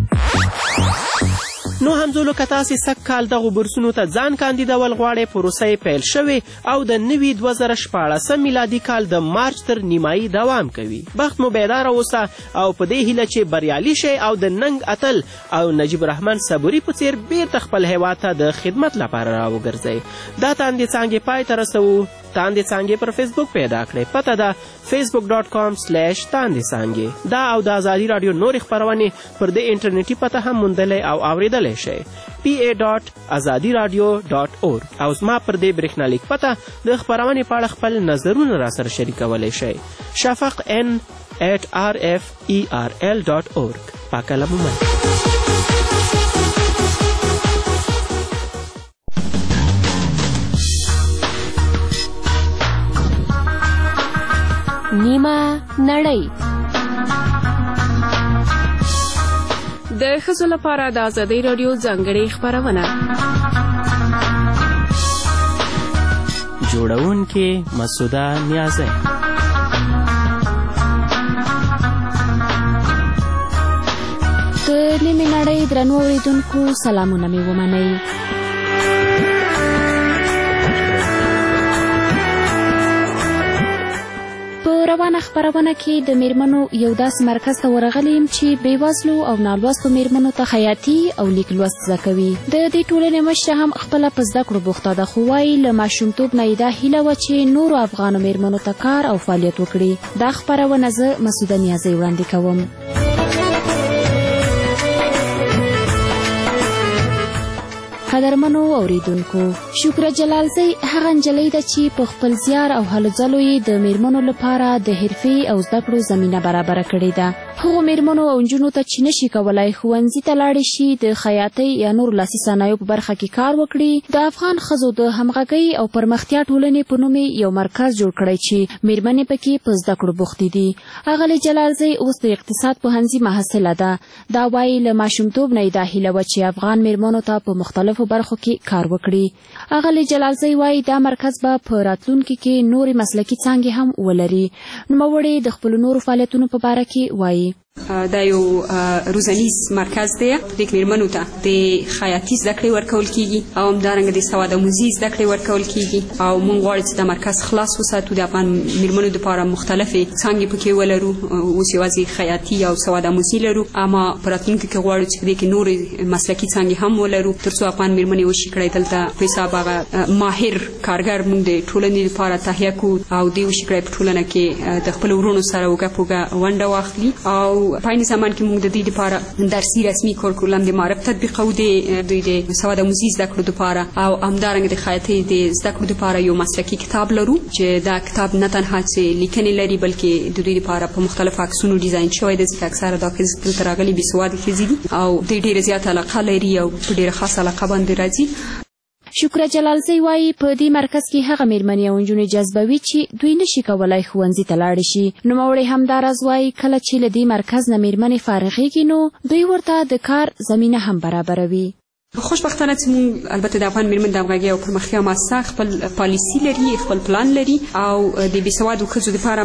نو همزولو که تاسې سږ کال دغو برسونو ته ځان کاندیدول غواړئ پروسه یې پیل شوې او د نوي دوه زره شپاړسم میلادي کال د مارچ تر نیمایي دوام کوي. بخت مو بیداره اوسه او په دې هیله چې بریالي شئ او د ننګ اتل او نجیب الرحمن صبوري په څېر بیرته خپل هیواد ته د خدمت لپاره راوګرځئ. دا تاندې څانګې پای ته رسوو. تاندې څانګې پر فیسبوک پیدا کړئ. پته ده فیسبوک ډاټ کام سلیش تاندې څانګې. دا او د ازادي راډیو نورې خپرونې پر دې انټرنیټي پته هم موندلی او اورېدلی شئ. پی ای ډاټ ازادي راډیو ډاټ اورګ. او زما پر دې برېښنالیک پته د خپرونې په اړه خپل نظرونه راسره شریکولی شئ. شفق ان ایټ آر اف ای آر ال ډاټ اورګ. پاکه لمومن. نیمه نړۍ. د ښځو لپاره د ازادۍ راډیو ځانګړې خپرونه. جوړونکې مسعوده نیازی. د نیمې نړۍ درنو اورېدونکو سلامونه مې ومنئ. روانه خپرونه کې د میرمنو یو داسې مرکز ته ورغلی یم چې بېوزلو او نالوستو میرمنو ته خیاطي او لیک لوست زده کوي. د دې ټولنې مشره هم خپله په زده کړو بوخته ده، خو وایي له ماشومتوب نه یې دا هیله وه چې نورو افغانو میرمنو ته کار او فعالیت وکړي. دا خپرونه زه مسعوده نیازی وړاندې کوم. قدرمنو اوریدونکو، شکر جلالزی هغه نجلۍ ده چې په خپل زیار او هلو ځلو یې د میرمنو لپاره د حرفې او زده کړو زمینه برابره کړې ده. هغو میرمنو او نجونو ته چې نشي کولی ښوونځي ته لاړې شي، د خیاطۍ یا نورو لاسي صنایعو په برخه کې کار وکړي، د افغان ښځو د همغږۍ او پرمختیا ټولنې په نوم یو مرکز جوړ کړی چې میرمنې پکې په زده کړو بوختې دي. اغلې جلالزی اوس د اقتصاد پوهنځي محصله ده. دا وایي له ماشومتوب نه یې دا هیله وه چې افغان میرمنو ته په مختلفو برخو کې کار وکړي. اغلې جلالزی وایي دا مرکز به په راتلونکي کې نورې مسلکي څانګې هم ولري. نوموړې د خپلو نورو فعالیتونو په باره کې وایي. دا یو روزنیز مرکز دی. د میرمنو ته د خیاطي زده کړې ورکول کیږي او همدارنګه د سواد آموزي زده کړې ورکول کیږي او موږ غواړو چې دا مرکز خلاص وساتو، د افغان میرمنو دپاره مختلفې څانګې پکې ولرو. اوس یوازې خیاطي او سواد آموزي لرو، اما په راتلونکي کې غواړو چې په دې کې نورې مسلکي څانګې هم ولرو تر څو افغان میرمنې وشي کړی دلته په حساب هغه ماهر کارګر موږ د ټولنې لپاره تهیه کړو او دوی وشي کړی په ټولنه کې د خپلو وروڼو سره اوږه په اوږه ونډه واخلي. او په عین زمان کې موږ د دې لپاره درسي رسمي کورکولم د معرف تطبیقوو د دوی د سواد آموزي زده کړو لپاره او همدارنګه د خیاطۍ د زده کړو لپاره یو مسلکي کتاب لرو چې دا کتاب نه تنها چې لیکنې لري بلکې د دوی لپاره په مختلفو عکسونو ډیزاین شوی دی، ځکه اکثره دا ښځې دلته راغلي بېسوادې ښځې دي او دوی ډېره زیاته علاقه لري او په ډېره خاصه علاقه باندې راځي. شکر جلالزی وایي په دې مرکز کې هغه میرمنې او نجونې جذبوي چې دوی نشي کولی ښوونځي ته لاړې شي. نوموړی همداراز وایي کله چې له دې مرکز نه میرمنې فارغېږي نو دوی ورته د کار زمینه هم برابروي. خوشبختانه چې موږ البته د افغان میرمن د همغږۍ او پرمختیا مؤسسه خپل پالیسي لري، خپل پلان لري او د بېسوادو ښځو دپاره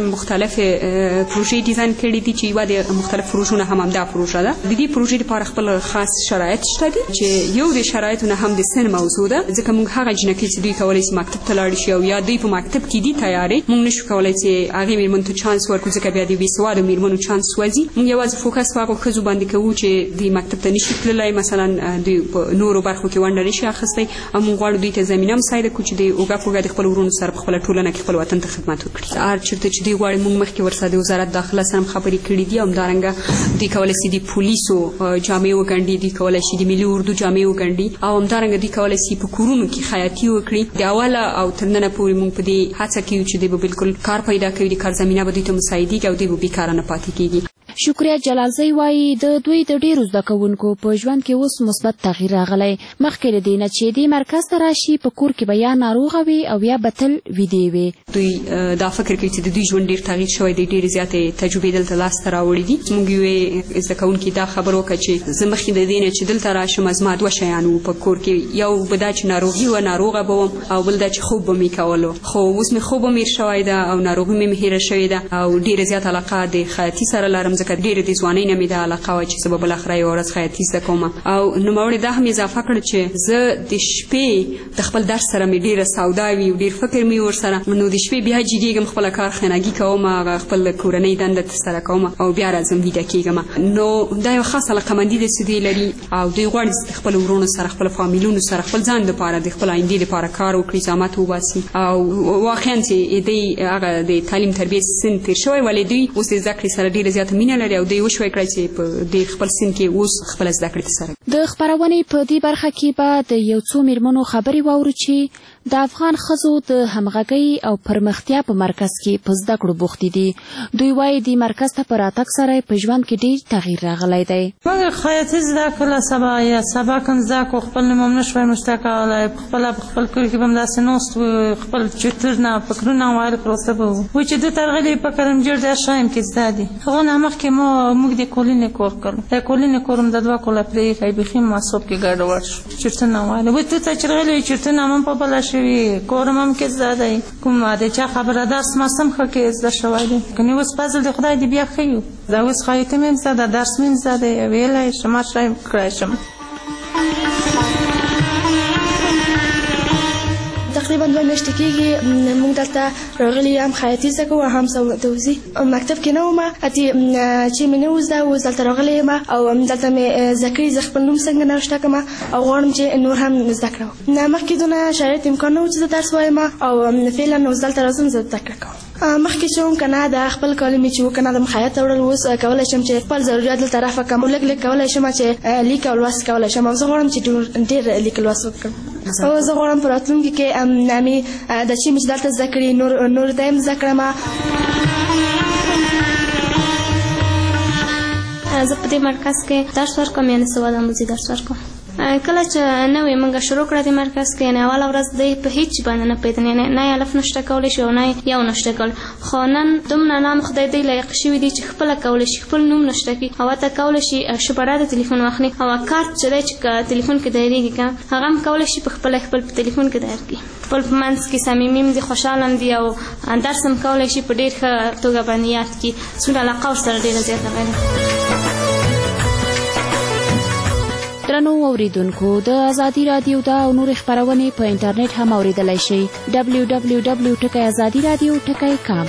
مختلفې پروژې ډیزاین کړي دي چې یوه د مختلف پروژو نه هم همدا پروژه ده. د دې پروژې لپاره خپل خاص شرایط شته دي چې یو د شرایطو نه هم د سن موضوع ده، ځکه موږ هغه جنکۍ چې دوی کولی شي مکتب ته لاړې شي او یا دوی په مکتب کې دي تیارې، موږ نشو کولی چې هغې میرمنو ته چانس ورکړو ځکه بیا د بېسوادو میرمنو چانس وځي. موږ یوازې فوکس په هغو ښځو باندې کوو چې دوی مکتب ته نشي تللی، مثلا دوی په نورو برخو کې ونډه نشي اخیستی او موږ غواړو دوی ته زمینه مساعده کړو چې د اوږه په اوږه د خپلو وروڼو سره په خپله ټولنه کې خپل وطن ته خدمت وکړي. هر چېرته چې دوی غواړي موږ مخکې ورسره د وزارت داخله سره هم خبرې کړي دي او همدارنګه دوی کولی شي د پولیسو جامې وګنډي، دوی کولی شي د ملي اردو جامې وګنډي او همدارنګه دوی کولی شي په کورونو کې خیاطي وکړي. د اوله او تر ننه پورې موږ په دې هڅه کوو چې دوی به بالکل کار پیدا کوي، د کار زمینه به دوی ته مساعدېږي او دوی به بېکاره نه پاتې کېږي. شکریه جلالزی وایي د دوی د ډیرو زده کوونکو په ژوند کې اوس مثبت تغییر راغلی. مخکې له دې نه چې دې مرکز ته راشي په کور کې به یا ناروغه وي او یا به تل ویدې وي. دوی دا فکر کوي چې د دوی ژوند ډېر تغییر شوی دی، ډېرې زیاتې تجربې دلته لاسته راوړي دي. موږ یوې زده کوونکي دا خبر وکړه چې زه مخکې د دې نه چې دلته راشم زما دوه شیان وو په کور کې، یو به دا چې ناروغي وه، ناروغه به وم، او بل دا چې خوب به مې کولو، خو اوس مې خوب هم هېر شوی ده او ناروغي مې هم هېره شوې ده او ډېره زیاته علاقه د خیاطي سره لرم ځکه ځکه ډېرې د ځوانۍ نه مې دا علاقه وه چې زه به بالاخره یوه ورځ خیاطي زده کوم او نوموړې دا هم اضافه کړ چې زه د شپې د خپل درس سره مې ډېره سودا وي او ډېر فکر مې ورسره نو د شپې بیا جګېږم خپله کارخانګي کوم هغه خپل کورنۍ دنده ترسره کوم او بیا راځم ویده کېږم نو دا یو خاص علاقمندي داسې دوی لري او دوی غواړي د خپلو ورونو سره خپلو فامیلونو سره خپل ځان دپاره د خپل آیندې دپاره کار وکړي زحمت وباسي او واقعا چې دوی هغه د تعلیم تربیې سن تېر شوی ولې دوی اوس د زده کړې سره ډېره زیاته مینه لري او دوی وشوی کړی چې په دې خپل سن کې اوس خپله زده کړې ترسره د خپرونې په دې برخه کې به د یو څو میرمنو خبرې واورو چې د افغان ښځو د همغږۍ او پرمختیا په مرکز کې په زده کړو بوختې دي دوی وایي دې مرکز ته په راتګ سره په ژوند کې ډېر تغییر راغلی دی موږ خیاطي زده کړله سبا یا سبا کوم زده کړو خپل نوم هم نه شوی مشته کولی پخپله په خپل کور کې به هم داسې ناست وو خپل چترونه فکرونه ویل پروسه به وو وایي چې دلته راغلي په کرمجر دا شایم کې زده دي هغه نه مخکې ما موږ د کولینې کور کړو د کولینې کور هم د دوه کاله پرېښی بیخي مصاب کې ګډوډ شو چرتونه ویل وایي دلته چې راغلي چرتونه هم په بله شوي کورم هم کې زده دی کوم د چا خبره درس ماسم ښه کې زده شوی دی کنې اوس فضل د خدای دې بیا ښه یو دا اوس خیاطي مې هم زده درس مې هم زده ویلی شم هر شی کړی شم تقریبا دوه میاشتې کېږي موږ دلته راغلي هم خیاطي زده کوو هم سوداوزي مکتب کې نه وم اتې چې مې نه و زده اوس دلته راغلی یم او دلته مې زده کړي زه خپل نوم څنګه نوشته کړم او غواړم چې نور هم زده کړم نه مخکې دونه شرایط امکان نه و چې زه درس وایم او فعلا اوس دلته راځم زه زده کړه کوم مخکې چې وم که نه د خپل کالي مې چې و که نه د خیاط ته وړل اوس کولی شم چې خپل ضرورت دلته رفع کړم لږ لږ کولی شم چې لیک او لوست کولی شم او زه غواړم چې ډېر لیک لوست وکړم او زه غواړم په راتلونکي کې مې د چې مې چې دلته زده کړي نور ته هم زده کړم زه په دې مرکز کې درس ورکوم یعنې سواد آموزي درس ورکوم کله چې نوې موږ شروع کړه د مرکز کې یعنې اوله ورځ دی په هیڅ باندې نه پوهېدل یعنې نه یې الف نشته کولی شي او نه یو نشته کولی خو نن دومره نام خدای دی لایق شوي دي چې خپله کولی شي خپل نوم نشته کړي او ورته کولی شي شپړه د تلیفون واخلي او کارت چې دی چې تلیفون کې دایریږي که هغه هم کولی شي په خپله خپل په تلیفون کې دایر کړي خپل په منځ کې صمیمي هم دي خوشحاله هم دي او درس هم کولی شي په ډېر ښه توګه باندې یاد کړي څومره علاقه ورسره ډېره زیاته لري درنو اوریدونکو د ازادي رادیو دا او نور خبرونه په انټرنیټ هم اوریدلای شئ دبلیو دبلیو دبلیو ټکی ازادي رادیو ټکی کام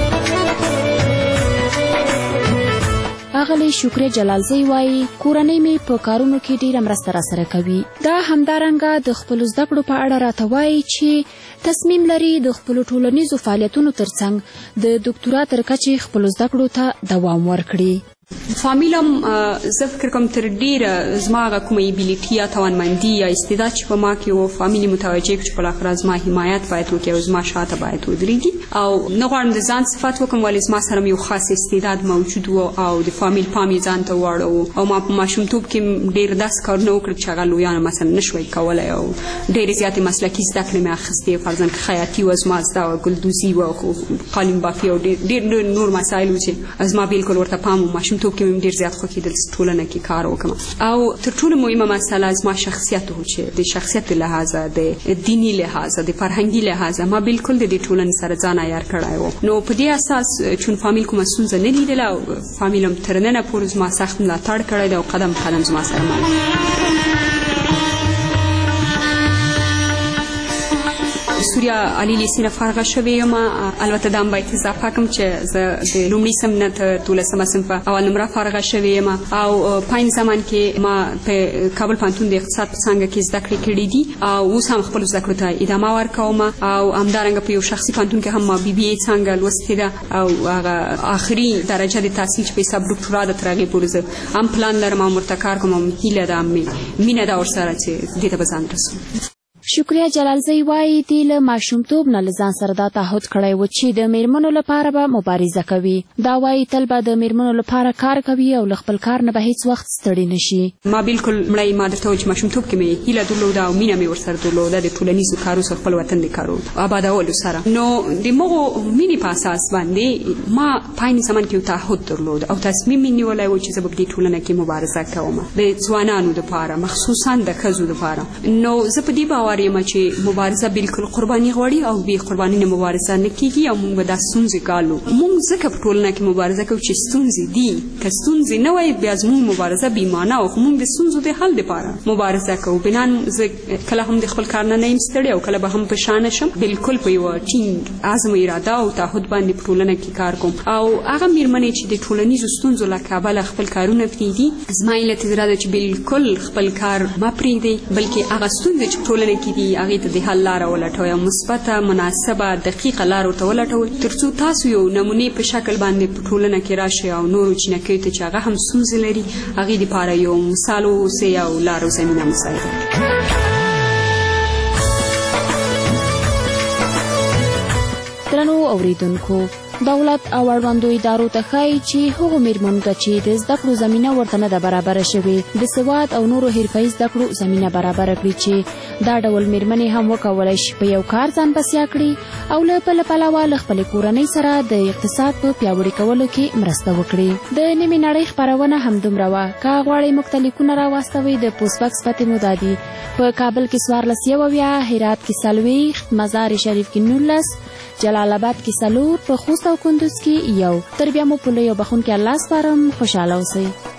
اغلی شکر جلالزی وایي کورنۍ مې په کارونو کې ډېره مرسته راسره کوي دا همدارنګه د خپلو زده کړو په اړه راته وایي چې تصمیم لري د خپلو ټولنیزو فعالیتونو ترڅنګ د دوکتورا تر کچې خپلو زده کړو ته دوام ورکړي فامیل هم زه فکر کوم تر ډېره زما هغه کومه ایبیلیټي یا توانمندي یا استعداد چې په ما کې و فامیل یې متوجه کړو چې بالاخره زما حمایت باید وکړي او زما شاته باید ودرېږي او نه غواړم د ځان صفت وکړم ولې زما سره یو خاص استعداد موجود و او د فامیل پام یې ځان ته واړوو او ما په ماشومتوب کې ډېر داسې کارونه وکړل چې هغه لویانو مثلا نه شوی کولی او ډېرې زیاتې مسلکي زده کړې مې اخیستې فرضاً که خیاطي وه زما زده وه ګلدوزي وه قالین بافي او ډېر نور مسایل و چې زما بلکل ورته پام و ماشومتوب کې مې ډېر زیات خوښېدل چې ټولنه کې کار وکړم او تر ټولو مهمه مسله زما شخصیت و چې د شخصیت لحاظه د دیني لحاظه د فرهنګي لحاظه ما بلکل د دې ټولنې سره ځان عیار کړی و نو په دې اساس چون فامیل کومه ستونزه نه لیدله او فامیل هم تر ننه پورې زما سخت ملاتړ کړی دی او قدم قدم زما سره مل سوریا عالی لیسې نه فارغه شوې یم البته دا هم باید اضافه کړم چې زه د لومړي صنف نه تر دولسمه صنفه اول نمره فارغه شوې یم او پاین زمان کې ما په کابل پوهنتون د اقتصاد په څانګه کې زده کړې کړي دي او اوس هم خپلو زده کړو ته ادامه ورکوم او همدارنګه په یو شخصي پوهنتون کې هم ما بي بي اې څانګه لوستې ده او هغه آخري درجه د تحصیل چې په حساب ډاکټورا ده تر هغې پورې زه هم پلان لرم او ورته کار کوم او هیله ده مینه ده ورسره چې دې ته به ځان رسوم شکریه جلالزی وایي دی له ماشومتوب نه له ځان سره دا تعهد کړی و چې د میرمنو لپاره به مبارزه کوي دا وایي تل به د میرمنو لپاره کار کوي او له خپل کار نه به هیڅ وخت ستړي نشي ما بلکل مړی ما درته وویل چې ماشومتوب کې مې هیله درلوده او مینه مې ورسره درلوده د ټولنیزو کارو سره خپل وطن د کارو آبادولو سره نو د مغو مینې په اساس باندې ما پاین زمان کې یو تعهد درلود او تصمیم مې نیولی و چې زه به په دې ټولنه کې مبارزه کوم د ځوانانو دپاره مخصوصا د ښځو دپاره نو زه په دې باور کار یم چې مبارزه بالکل قرباني غواړي او بې قرباني نه مبارزه نه کیږي او موږ به دا ستونزې ګالو. موږ ځکه په ټولنه کې مبارزه کوو چې ستونزې دي، که ستونزې نه وای بیا زموږ مبارزه بې معنی او خو موږ د ستونزو د حل دپاره مبارزه کوو. بنان زه کله هم د خپل کار نه نه یم ستړی او کله به هم په شا نه شم، بالکل په یوه ټینګ عزم اراده او تعهد باندې په ټولنه کې کار کوم. او هغه مېرمنې چې د ټولنیزو ستونزو له کبله خپل کارونه پرېږدي، زما یې لتجره ده چې بالکل خپل کار مه پرېږدئ، بلکې هغه ستونزې چې په ټولنه کې دي هغې ته د حل لاره ولټوئ او مثبته مناسبه دقیقه لار ورته ولټوئ تر څو تاسو یو نمونې په شکل باندې په ټولنه کې راشئ او نورو چینکیو ته چې هغه هم ستونزې لري هغې دپاره یو مثال واوسئ او لار او زمینه مساعده کړئ. درنو اوریدونکو، دولت او اړوندو ادارو ته ښایي چې هغو میرمنو ته چې د زده کړو زمینه ورته نه ده برابره شوې د سواد او نورو حرفه‌یي زده کړو زمینه برابره کړي چې دا ډول میرمنې هم وکولی شي په یو کار ځان بسیا کړي او له بله پلوه له خپلې کورنۍ سره د اقتصاد په پیاوړي کولو کې مرسته وکړي. د نیمې نړۍ خپرونه همدومره وه. که غواړئ موږ ته لیکونه راواستوئ د پوسټ بکس پتې مو دا دي: په کابل کې څوارلس یو اویا، هرات کې څلوېښت، مزار شریف کې نولس، جلال آباد کې څلور، په خوست او کندوز کې یو. تر بیا مو په لوی او بخښونکي الله سپارم. خوشحاله اوسئ.